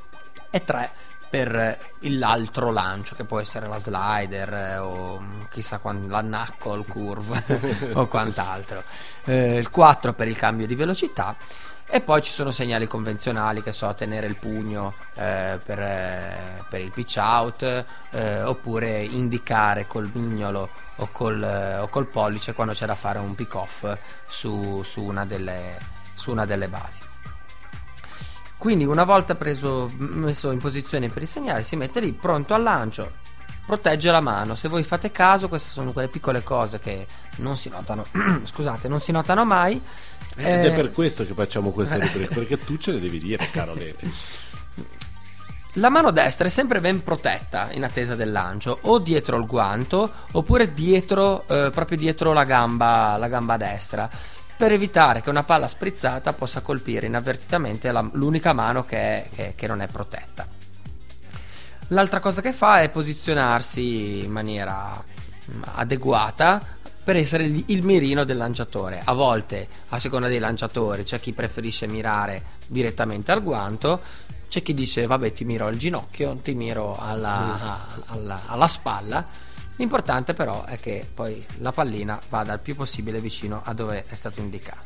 e tre per l'altro lancio, che può essere la slider o chissà quando, la knuckle curve o quant'altro, eh, il quattro per il cambio di velocità, e poi ci sono segnali convenzionali, che so, tenere il pugno eh, per, eh, per il pitch out, eh, oppure indicare col mignolo o col, eh, o col pollice quando c'è da fare un pick off su, su, una delle, su una delle basi. Quindi una volta preso, messo in posizione per il segnale, si mette lì pronto al lancio, protegge la mano. Se voi fate caso, queste sono quelle piccole cose che non si notano scusate, non si notano mai, ed eh, è per questo che facciamo queste rubriche, perché tu ce le devi dire, caro Lefi. La mano destra è sempre ben protetta in attesa del lancio, o dietro il guanto oppure dietro eh, proprio dietro la gamba, la gamba destra, per evitare che una palla sprizzata possa colpire inavvertitamente la, l'unica mano che, è, che, che non è protetta. L'altra cosa che fa è posizionarsi in maniera adeguata per essere il, il mirino del lanciatore. A volte, a seconda dei lanciatori, c'è chi preferisce mirare direttamente al guanto, c'è chi dice vabbè, ti miro al ginocchio, ti miro alla, alla, alla spalla. L'importante però è che poi la pallina vada il più possibile vicino a dove è stato indicato.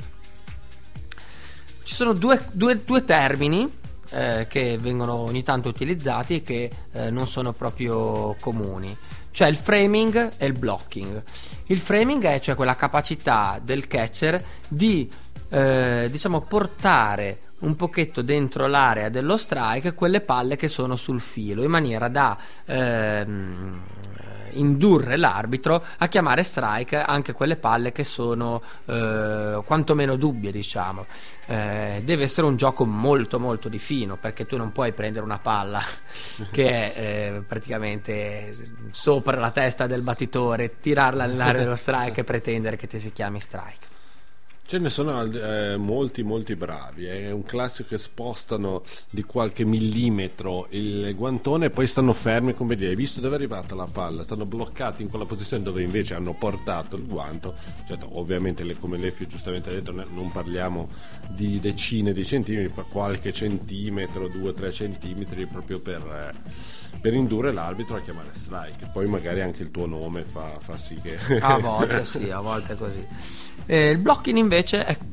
Ci sono due, due, due termini eh, che vengono ogni tanto utilizzati e che eh, non sono proprio comuni, cioè il framing e il blocking. Il framing è cioè quella capacità del catcher di eh, diciamo portare un pochetto dentro l'area dello strike quelle palle che sono sul filo, in maniera da ehm, indurre l'arbitro a chiamare strike anche quelle palle che sono eh, quantomeno dubbie, diciamo. Eh, deve essere un gioco molto molto di fino, perché tu non puoi prendere una palla che è eh, praticamente sopra la testa del battitore, tirarla nell'area dello strike e pretendere che ti si chiami strike. Ce ne sono eh, molti molti bravi, è un classico che spostano di qualche millimetro il guantone e poi stanno fermi, come dire, hai visto dove è arrivata la palla, stanno bloccati in quella posizione dove invece hanno portato il guanto. Certo, ovviamente le, come Lefio giustamente ha detto, non parliamo di decine di centimetri, ma qualche centimetro, due tre centimetri, proprio per, eh, per indurre l'arbitro a chiamare strike. Poi magari anche il tuo nome fa, fa sì che a volte sì, a volte è così. Eh, il blocking invece è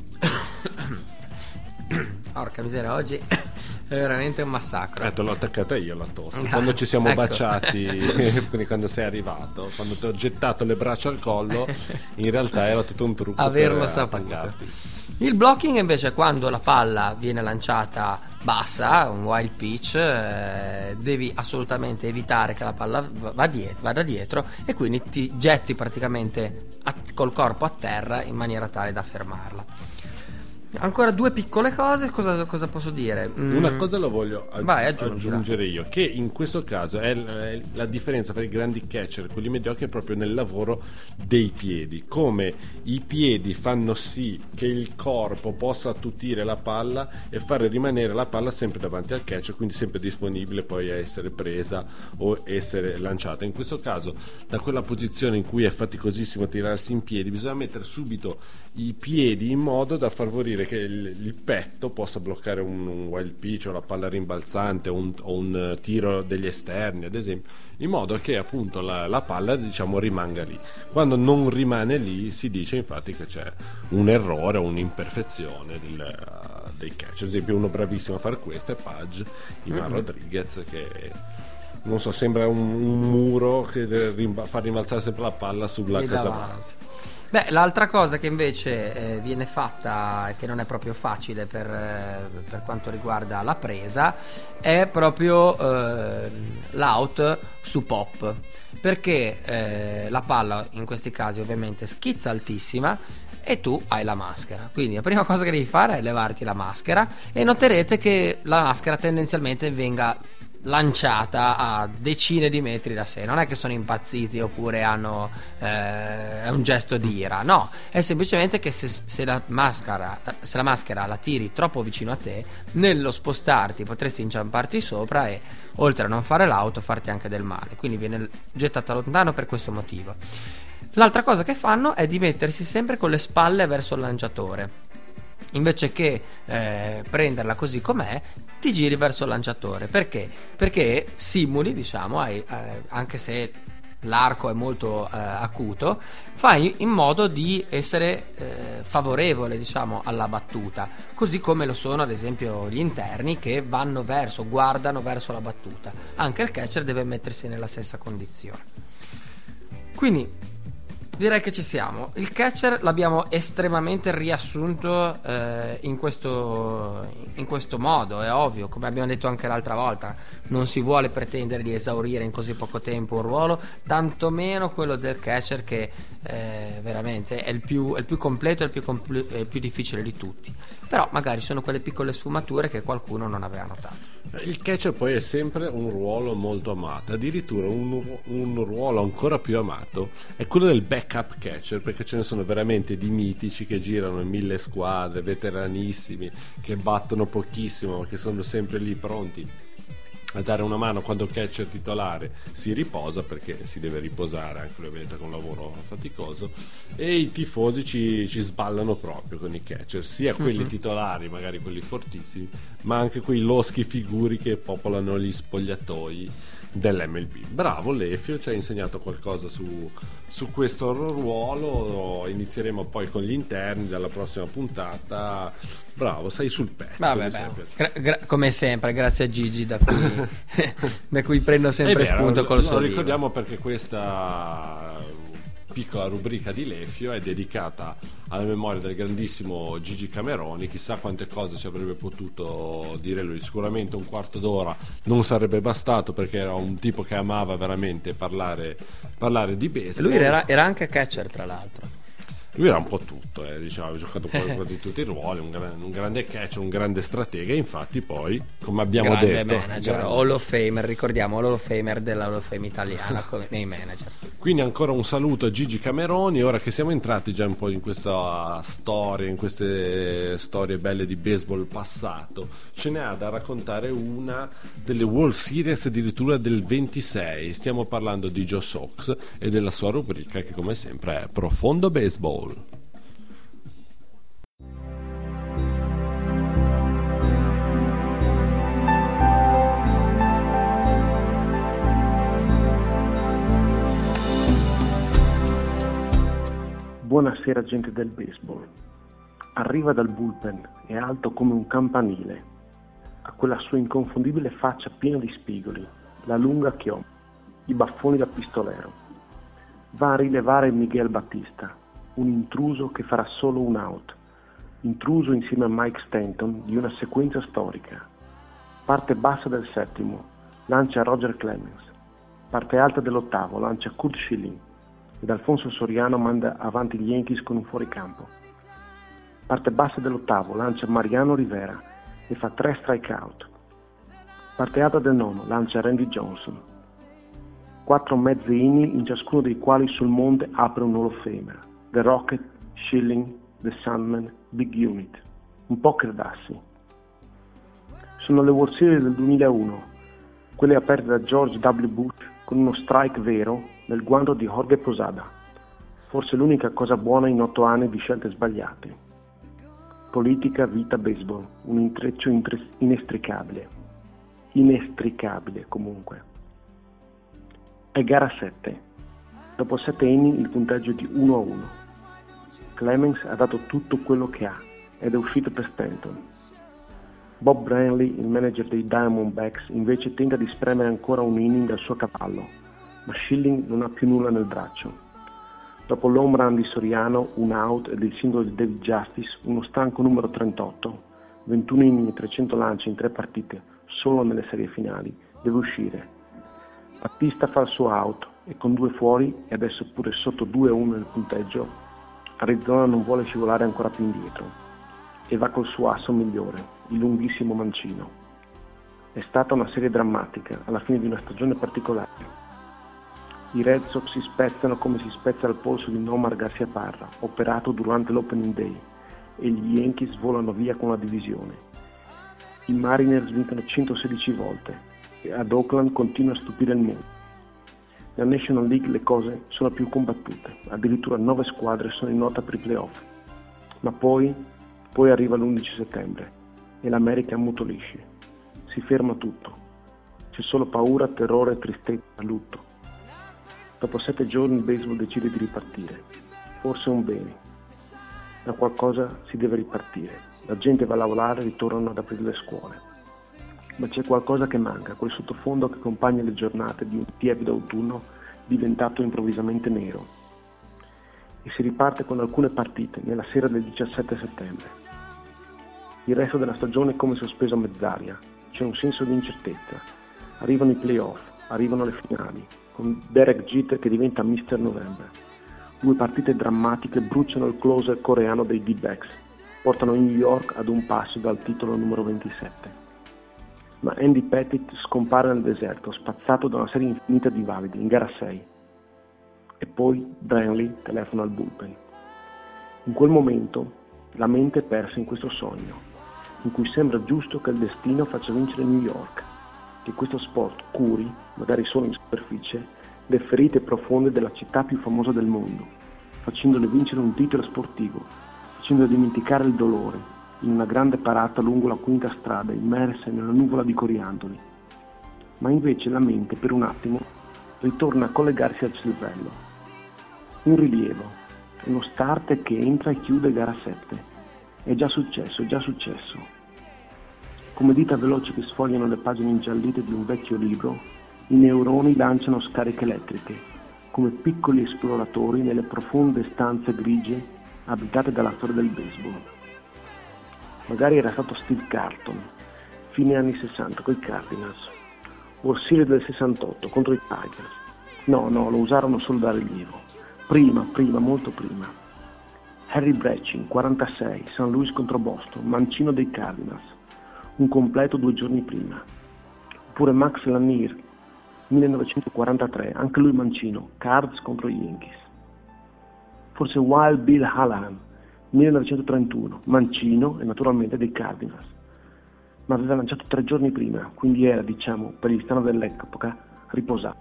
porca miseria, oggi è veramente un massacro. Eh, te l'ho attaccata io la tosse. Grazie. Quando ci siamo Ecco. baciati, quindi quando sei arrivato, quando ti ho gettato le braccia al collo, in realtà era tutto un trucco Averlo per saputo. attaccarti. Il blocking invece è quando la palla viene lanciata bassa, un wild pitch, eh, devi assolutamente evitare che la palla va dietro, vada dietro, e quindi ti getti praticamente a, col corpo a terra in maniera tale da fermarla. Ancora due piccole cose, cosa, cosa posso dire? Mm. Una cosa lo voglio aggi- Vai, aggiungila. aggiungere io, che in questo caso è l- è la differenza tra i grandi catcher e quelli mediocri, è proprio nel lavoro dei piedi, come i piedi fanno sì che il corpo possa attutire la palla e fare rimanere la palla sempre davanti al catcher, quindi sempre disponibile poi a essere presa o essere lanciata. In questo caso, da quella posizione in cui è faticosissimo tirarsi in piedi, bisogna mettere subito i piedi in modo da favorire che il, il petto possa bloccare un, un wild pitch o la palla rimbalzante o un, o un tiro degli esterni, ad esempio, in modo che appunto la, la palla, diciamo, rimanga lì. Quando non rimane lì si dice infatti che c'è un errore o un'imperfezione del, uh, dei catch. Ad esempio, uno bravissimo a fare questo è Pudge, Ivan mm-hmm. Rodriguez, che non so, sembra un, un muro che rimba, fa rimbalzare sempre la palla sulla E casa davanti. base. Beh, l'altra cosa che invece eh, viene fatta e che non è proprio facile per, eh, per quanto riguarda la presa è proprio eh, l'out su pop, perché eh, la palla in questi casi ovviamente schizza altissima e tu hai la maschera, quindi la prima cosa che devi fare è levarti la maschera, e noterete che la maschera tendenzialmente venga lanciata a decine di metri da sé. Non è che sono impazziti oppure hanno eh, un gesto di ira, no, è semplicemente che se, se, la maschera, se la maschera la tiri troppo vicino a te, nello spostarti potresti inciamparti sopra e oltre a non fare l'auto farti anche del male, quindi viene gettata lontano per questo motivo. L'altra cosa che fanno è di mettersi sempre con le spalle verso il lanciatore, invece che eh, prenderla così com'è, ti giri verso il lanciatore. Perché? Perché simuli, diciamo, hai, eh, anche se l'arco è molto eh, acuto, fai in modo di essere eh, favorevole, diciamo, alla battuta, così come lo sono ad esempio gli interni che vanno verso, guardano verso la battuta. Anche il catcher deve mettersi nella stessa condizione. Quindi direi che ci siamo. Il catcher l'abbiamo estremamente riassunto eh, in questo in questo modo. È ovvio, come abbiamo detto anche l'altra volta, non si vuole pretendere di esaurire in così poco tempo un ruolo, tantomeno quello del catcher, che eh, veramente è il più, è il più completo e il più, compl- è il più difficile di tutti. Però magari sono quelle piccole sfumature che qualcuno non aveva notato. Il catcher poi è sempre un ruolo molto amato, addirittura un, un ruolo ancora più amato è quello del backup catcher, perché ce ne sono veramente di mitici che girano in mille squadre, veteranissimi, che battono pochissimo ma che sono sempre lì pronti a dare una mano quando il catcher titolare si riposa, perché si deve riposare anche lui, ovviamente, con un lavoro faticoso, e i tifosi ci, ci sballano proprio con i catcher, sia quelli mm-hmm. titolari, magari quelli fortissimi, ma anche quei loschi figuri che popolano gli spogliatoi dell'M L B. Bravo Lefio, ci hai insegnato qualcosa su, su questo ruolo. Inizieremo poi con gli interni dalla prossima puntata. Bravo, sei sul pezzo. Vabbè, gra- gra- come sempre, grazie a Gigi, da cui, da cui prendo sempre vero, spunto col lo suo ricordiamo, perché questa piccola rubrica di Lefio è dedicata alla memoria del grandissimo Gigi Cameroni. Chissà quante cose ci avrebbe potuto dire lui. Sicuramente un quarto d'ora non sarebbe bastato, perché era un tipo che amava veramente parlare, parlare di baseball. Lui era, era anche catcher, tra l'altro. Lui era un po' tutto, eh, diciamo, aveva giocato quasi tutti i ruoli, un, gran, un grande catcher, un grande stratega, e infatti poi, come abbiamo grande detto, manager, grande. Hall of Famer, ricordiamo Hall of Famer della Hall of Fame italiana come nei manager. Quindi ancora un saluto a Gigi Cameroni. Ora che siamo entrati già un po' in questa storia, in queste storie belle di baseball passato, ce ne ha da raccontare una delle World Series addirittura del ventisei. Stiamo parlando di Joe Sox e della sua rubrica, che come sempre è Profondo Baseball. Buonasera gente del baseball. Arriva dal bullpen, è alto come un campanile, ha quella sua inconfondibile faccia piena di spigoli, la lunga chioma, i baffoni da pistolero. Va a rilevare Miguel Batista, un intruso che farà solo un out, intruso insieme a Mike Stanton di una sequenza storica. Parte bassa del settimo, lancia Roger Clemens, parte alta dell'ottavo, lancia Curt Schilling, ed Alfonso Soriano manda avanti gli Yankees con un fuoricampo. Parte bassa dell'ottavo, lancia Mariano Rivera e fa tre strikeout. Parte alta del nono, lancia Randy Johnson. Quattro mezzi inning, in ciascuno dei quali sul monte apre un Hall of Famer: The Rocket, Schilling, The Sandman, Big Unit. Un poker d'assi. Sono le World Series del duemilauno, quelle aperte da George W. Bush con uno strike vero nel guanto di Jorge Posada. Forse l'unica cosa buona in otto anni di scelte sbagliate. Politica, vita, baseball, un intreccio intre- inestricabile. Inestricabile comunque. È gara sette. Dopo sette inning il punteggio è di uno a uno. Clemens ha dato tutto quello che ha ed è uscito per Stanton. Bob Brantley, il manager dei Diamondbacks, invece tenta di spremere ancora un inning al suo cavallo, ma Schilling non ha più nulla nel braccio. Dopo l'home run di Soriano, un out ed il singolo di David Justice, uno stanco numero trentotto, ventuno inning e trecento lanci in tre partite, solo nelle serie finali, deve uscire. Battista fa il suo out e con due fuori e adesso pure sotto due a uno nel punteggio, Arizona non vuole scivolare ancora più indietro e va col suo asso migliore, il lunghissimo mancino. È stata una serie drammatica alla fine di una stagione particolare. I Red Sox si spezzano come si spezza il polso di Nomar Garciaparra, operato durante l'opening day, e gli Yankees volano via con la divisione. I Mariners vincono centosedici volte e ad Oakland continua a stupire il mondo. Nella National League le cose sono più combattute, addirittura nove squadre sono in lotta per i playoff. Ma poi, poi arriva l'undici settembre e l'America ammutolisce. Si ferma tutto. C'è solo paura, terrore, tristezza, lutto. Dopo sette giorni il baseball decide di ripartire. Forse è un bene. Da qualcosa si deve ripartire. La gente va a lavorare e ritornano ad aprire le scuole. Ma c'è qualcosa che manca, quel sottofondo che accompagna le giornate di un tiepido autunno diventato improvvisamente nero. E si riparte con alcune partite nella sera del diciassette settembre. Il resto della stagione è come sospeso a mezz'aria. C'è un senso di incertezza. Arrivano i playoff, arrivano le finali, con Derek Jeter che diventa mister November. Due partite drammatiche bruciano il closer coreano dei D-backs, portano New York ad un passo dal titolo numero ventisette. Ma Andy Pettitte scompare nel deserto, spazzato da una serie infinita di validi, in gara sei. E poi Brantley telefona al bullpen. In quel momento la mente è persa in questo sogno, in cui sembra giusto che il destino faccia vincere New York, che questo sport curi, magari solo in superficie, le ferite profonde della città più famosa del mondo, facendole vincere un titolo sportivo, facendole dimenticare il dolore, in una grande parata lungo la quinta strada, immerse nella nuvola di coriandoli. Ma invece la mente, per un attimo, ritorna a collegarsi al cervello. Un rilievo, uno starter che entra e chiude gara sette. È già successo, è già successo. Come dita veloci che sfogliano le pagine ingiallite di un vecchio libro, i neuroni lanciano scariche elettriche, come piccoli esploratori nelle profonde stanze grigie abitate dalla storia del baseball. Magari era stato Steve Carlton, fine anni sessanta coi Cardinals, o Serie del sessantotto contro i Tigers. No, no, lo usarono solo da rilievo. Prima, prima, molto prima. Harry Brechin, quarantasei, Saint Louis contro Boston, mancino dei Cardinals, un completo due giorni prima. Oppure Max Lanier, millenovecentoquarantatré, anche lui mancino, Cards contro i Yankees. Forse Wild Bill Hallahan, millenovecentotrentuno, mancino e naturalmente dei Cardinals, ma aveva lanciato tre giorni prima, quindi era, diciamo, per gli standard dell'epoca, riposato.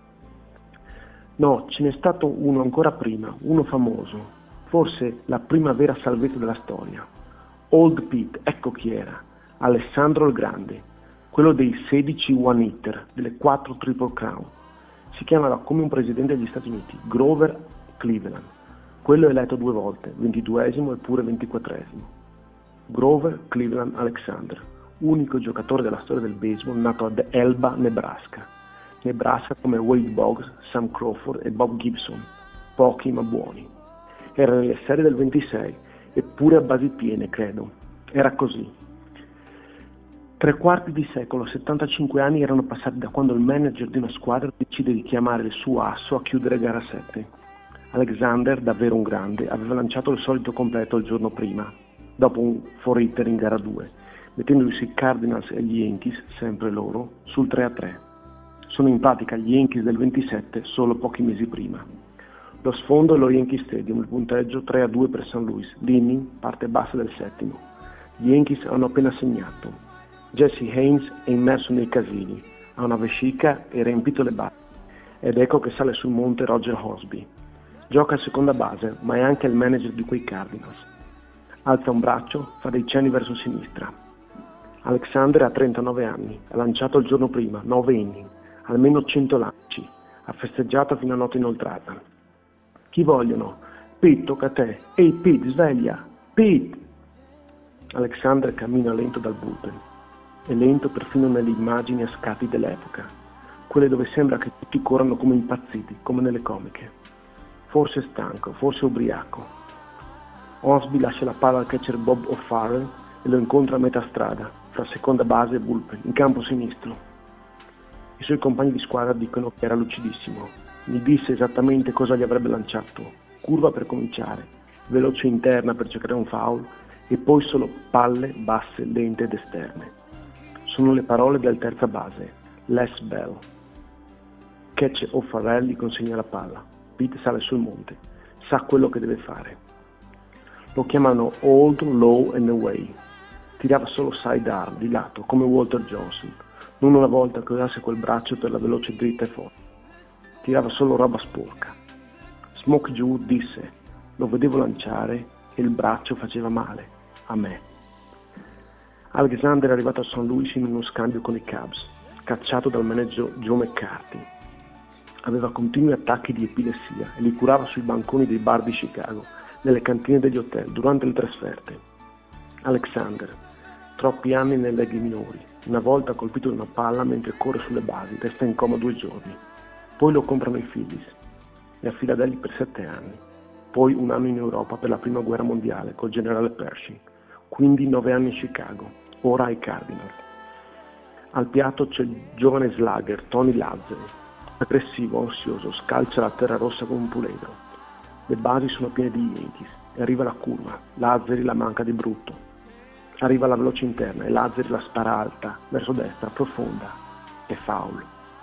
No, ce n'è stato uno ancora prima, uno famoso, forse la prima vera salvezza della storia. Old Pete, ecco chi era, Alessandro il Grande, quello dei sedici one-hitter, delle quattro Triple Crown. Si chiamava come un presidente degli Stati Uniti, Grover Cleveland, quello eletto due volte, ventiduesimo e pure ventiquattresimo. Grover Cleveland Alexander, unico giocatore della storia del baseball nato ad Elba, Nebraska. Nebraska come Wade Boggs, Sam Crawford e Bob Gibson, pochi ma buoni. Era nelle serie del ventisei, eppure a basi piene, credo. Era così. Tre quarti di secolo, settantacinque anni erano passati da quando il manager di una squadra decide di chiamare il suo asso a chiudere gara sette. Alexander, davvero un grande, aveva lanciato il solito completo il giorno prima, dopo un four-hitter in gara due, mettendosi i Cardinals e gli Yankees, sempre loro, sul tre a tre. Sono in pratica gli Yankees del ventisette solo pochi mesi prima. Lo sfondo è lo Yankee Stadium, il punteggio tre a due per Saint Louis, l'inning, parte bassa del settimo. Gli Yankees hanno appena segnato. Jesse Haynes è immerso nei casini, ha una vescica e riempito le basi. Ed ecco che sale sul monte Roger Hosby. Gioca a seconda base, ma è anche il manager di quei Cardinals. Alza un braccio, fa dei cenni verso sinistra. Alexander ha trentanove anni, ha lanciato il giorno prima, nove inning, almeno cento lanci, ha festeggiato fino a notte inoltrata. Chi vogliono? Pete, tocca a te. Ehi Pete, sveglia! Pete! Alexander cammina lento dal bullpen. È lento perfino nelle immagini a scatti dell'epoca, quelle dove sembra che tutti corrano come impazziti, come nelle comiche. Forse stanco, forse ubriaco. Osby lascia la palla al catcher Bob O'Farrell e lo incontra a metà strada, fra seconda base e bullpen, in campo sinistro. I suoi compagni di squadra dicono che era lucidissimo. Gli disse esattamente cosa gli avrebbe lanciato. Curva per cominciare, veloce interna per cercare un foul e poi solo palle basse, lente ed esterne. Sono le parole del terza base, Les Bell. Catch O'Farrell gli consegna la palla. Pete sale sul monte, sa quello che deve fare. Lo chiamano Old, Low and Away. Tirava solo side arm, di lato, come Walter Johnson, non una volta che usasse quel braccio per la veloce dritta e forte. Tirava solo roba sporca. Smoke Joe disse, lo vedevo lanciare e il braccio faceva male, a me. Alexander è arrivato a Saint Louis in uno scambio con i Cubs, cacciato dal manager Joe McCarthy. Aveva continui attacchi di epilessia e li curava sui banconi dei bar di Chicago, nelle cantine degli hotel, durante le trasferte. Alexander, troppi anni nelle leghe minori, una volta colpito da una palla mentre corre sulle basi, resta in coma due giorni. Poi lo comprano i Phillies, e a Philadelphia per sette anni. Poi un anno in Europa per la prima guerra mondiale col generale Pershing. Quindi nove anni in Chicago, ora ai Cardinals. Al piatto c'è il giovane slugger Tony Lazzari, aggressivo, ansioso, scalcia la terra rossa come un puledro. Le basi sono piene di Yankees e arriva la curva, Lazzari la manca di brutto. Arriva la veloce interna e Lazzari la spara alta, verso destra, profonda, e foul.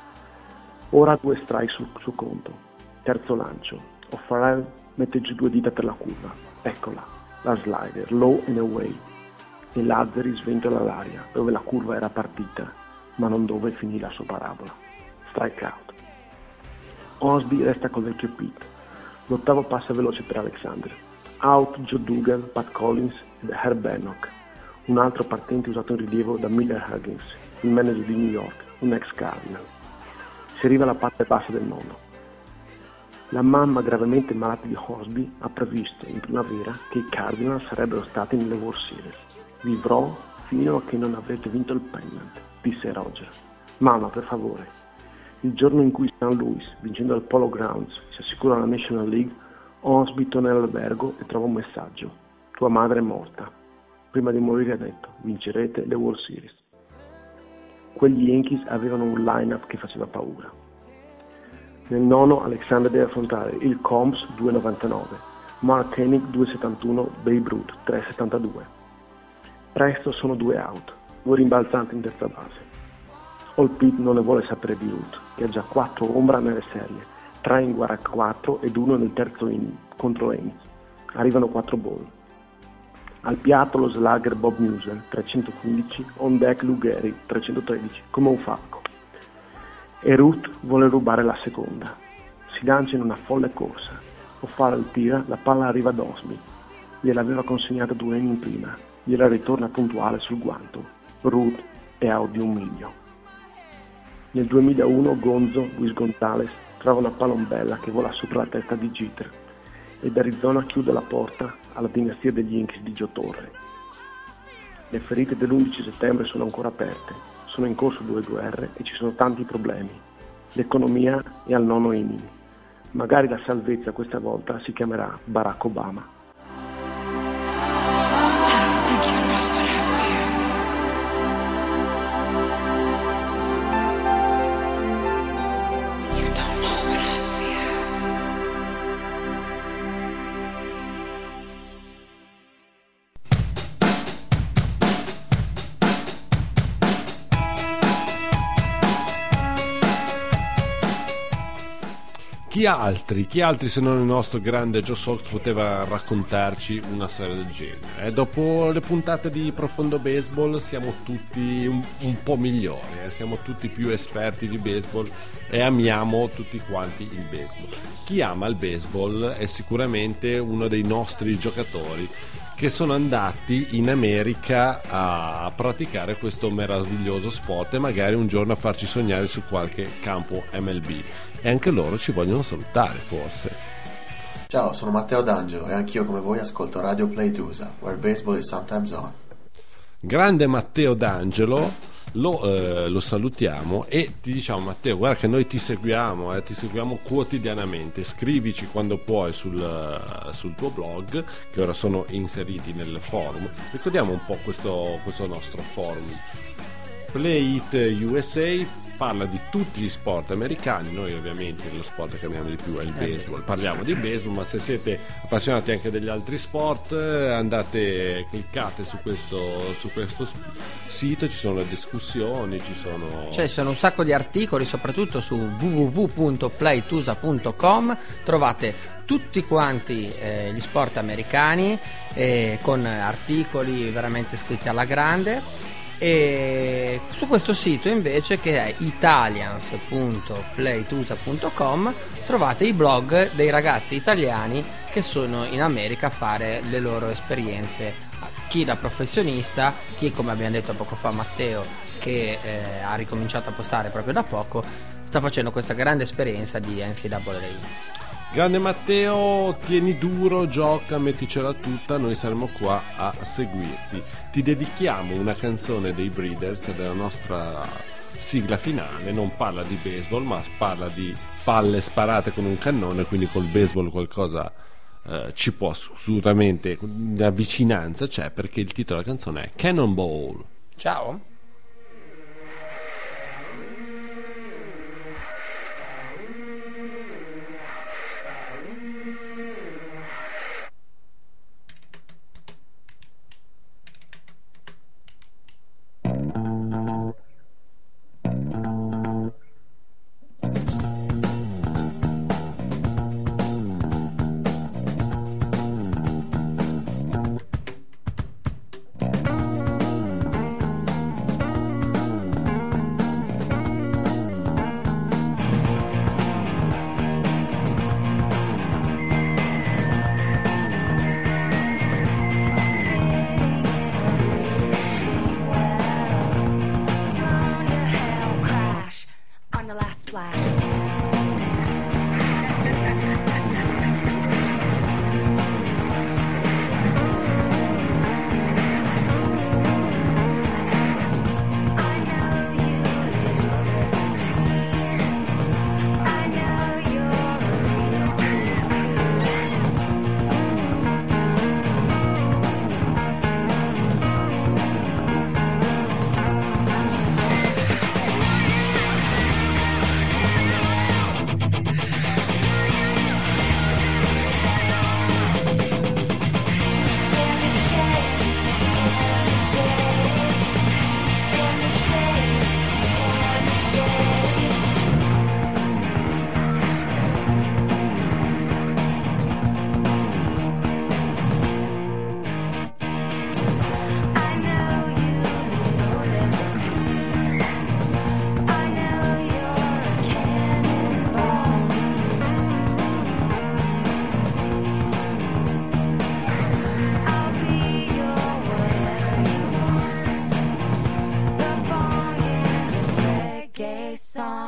Ora due strike sul suo conto. Terzo lancio. O'Farrell mette giù due dita per la curva. Eccola, la slider, low and away. E Lazzari sventola l'aria, dove la curva era partita, ma non dove finì la sua parabola. Strike out. Osby resta col vecchio Pete. L'ottavo passa veloce per Alexander. Out Joe Dugan, Pat Collins ed Herb Bannock, un altro partente usato in rilievo da Miller Huggins, il manager di New York, un ex Cardinal. Si arriva alla parte bassa del nono. La mamma gravemente malata di Osby ha previsto in primavera che i Cardinal sarebbero stati nelle World Series. Vivrò fino a che non avrete vinto il pennant, disse Roger. Mamma, per favore. Il giorno in cui Saint Louis, vincendo al Polo Grounds, si assicura la National League, Hornsby torna nell'albergo e trova un messaggio. Tua madre è morta. Prima di morire ha detto, vincerete le World Series. Quegli Yankees avevano un line-up che faceva paura. Nel nono Alexander deve affrontare il Combs due virgola novantanove, Mark Hennig due virgola settantuno, Babe Ruth tre virgola settantadue. Presto sono due out, due rimbalzanti in terza base. All Pete non ne vuole sapere di Ruth, che ha già quattro ombra nelle serie, tre in gara quattro ed uno nel terzo inning contro Ames. Arrivano quattro ball. Al piatto lo slugger Bob Muser trecentoquindici, on deck Lou Gehrig trecentotredici, come un falco. E Ruth vuole rubare la seconda. Si lancia in una folle corsa. O'Farrell tira, la palla arriva ad Osby. Gliel'aveva consegnata due inning prima. Gliela ritorna puntuale sul guanto. Ruth è out di un miglio. Nel duemilauno Gonzo, Luis Gonzalez, trova una palombella che vola sopra la testa di Jeter ed Arizona chiude la porta alla dinastia degli Yankees di Joe Torre. Le ferite dell'undici settembre sono ancora aperte, sono in corso due guerre e ci sono tanti problemi. L'economia è al nono inning. Magari la salvezza questa volta si chiamerà Barack Obama. Chi altri, chi altri se non il nostro grande Joe Sox poteva raccontarci una storia del genere? Eh, dopo le puntate di Profondo Baseball siamo tutti un, un po' migliori, eh? Siamo tutti più esperti di baseball e amiamo tutti quanti il baseball. Chi ama il baseball è sicuramente uno dei nostri giocatori che sono andati in America a praticare questo meraviglioso sport e magari un giorno a farci sognare su qualche campo M L B. E anche loro ci vogliono salutare, forse. Ciao, sono Matteo D'Angelo e anch'io come voi ascolto Radio Play Tusa, where baseball is sometimes on. Grande Matteo D'Angelo, lo, eh, lo salutiamo e ti diciamo, Matteo, guarda che noi ti seguiamo, eh, ti seguiamo quotidianamente. Scrivici quando puoi sul, sul tuo blog, che ora sono inseriti nel forum. Ricordiamo un po' questo, questo nostro forum. Play It U S A parla di tutti gli sport americani. Noi ovviamente lo sport che amiamo di più è il baseball, parliamo di baseball, ma se siete appassionati anche degli altri sport andate, cliccate su questo, su questo sito, ci sono le discussioni, ci sono cioè ci sono un sacco di articoli, soprattutto su w w w punto playtusa punto com trovate tutti quanti eh, gli sport americani eh, con articoli veramente scritti alla grande. E su questo sito invece, che è italians punto playtusa punto com, trovate i blog dei ragazzi italiani che sono in America a fare le loro esperienze, chi da professionista, chi come abbiamo detto poco fa Matteo che eh, ha ricominciato a postare proprio da poco, sta facendo questa grande esperienza di N C A A. Grande Matteo, tieni duro, gioca, metticela tutta, noi saremo qua a seguirti. Ti dedichiamo una canzone dei Breeders, della nostra sigla finale. Non parla di baseball, ma parla di palle sparate con un cannone, quindi col baseball qualcosa eh, ci può assolutamente, la vicinanza c'è, perché il titolo della canzone è Cannonball. Ciao. song.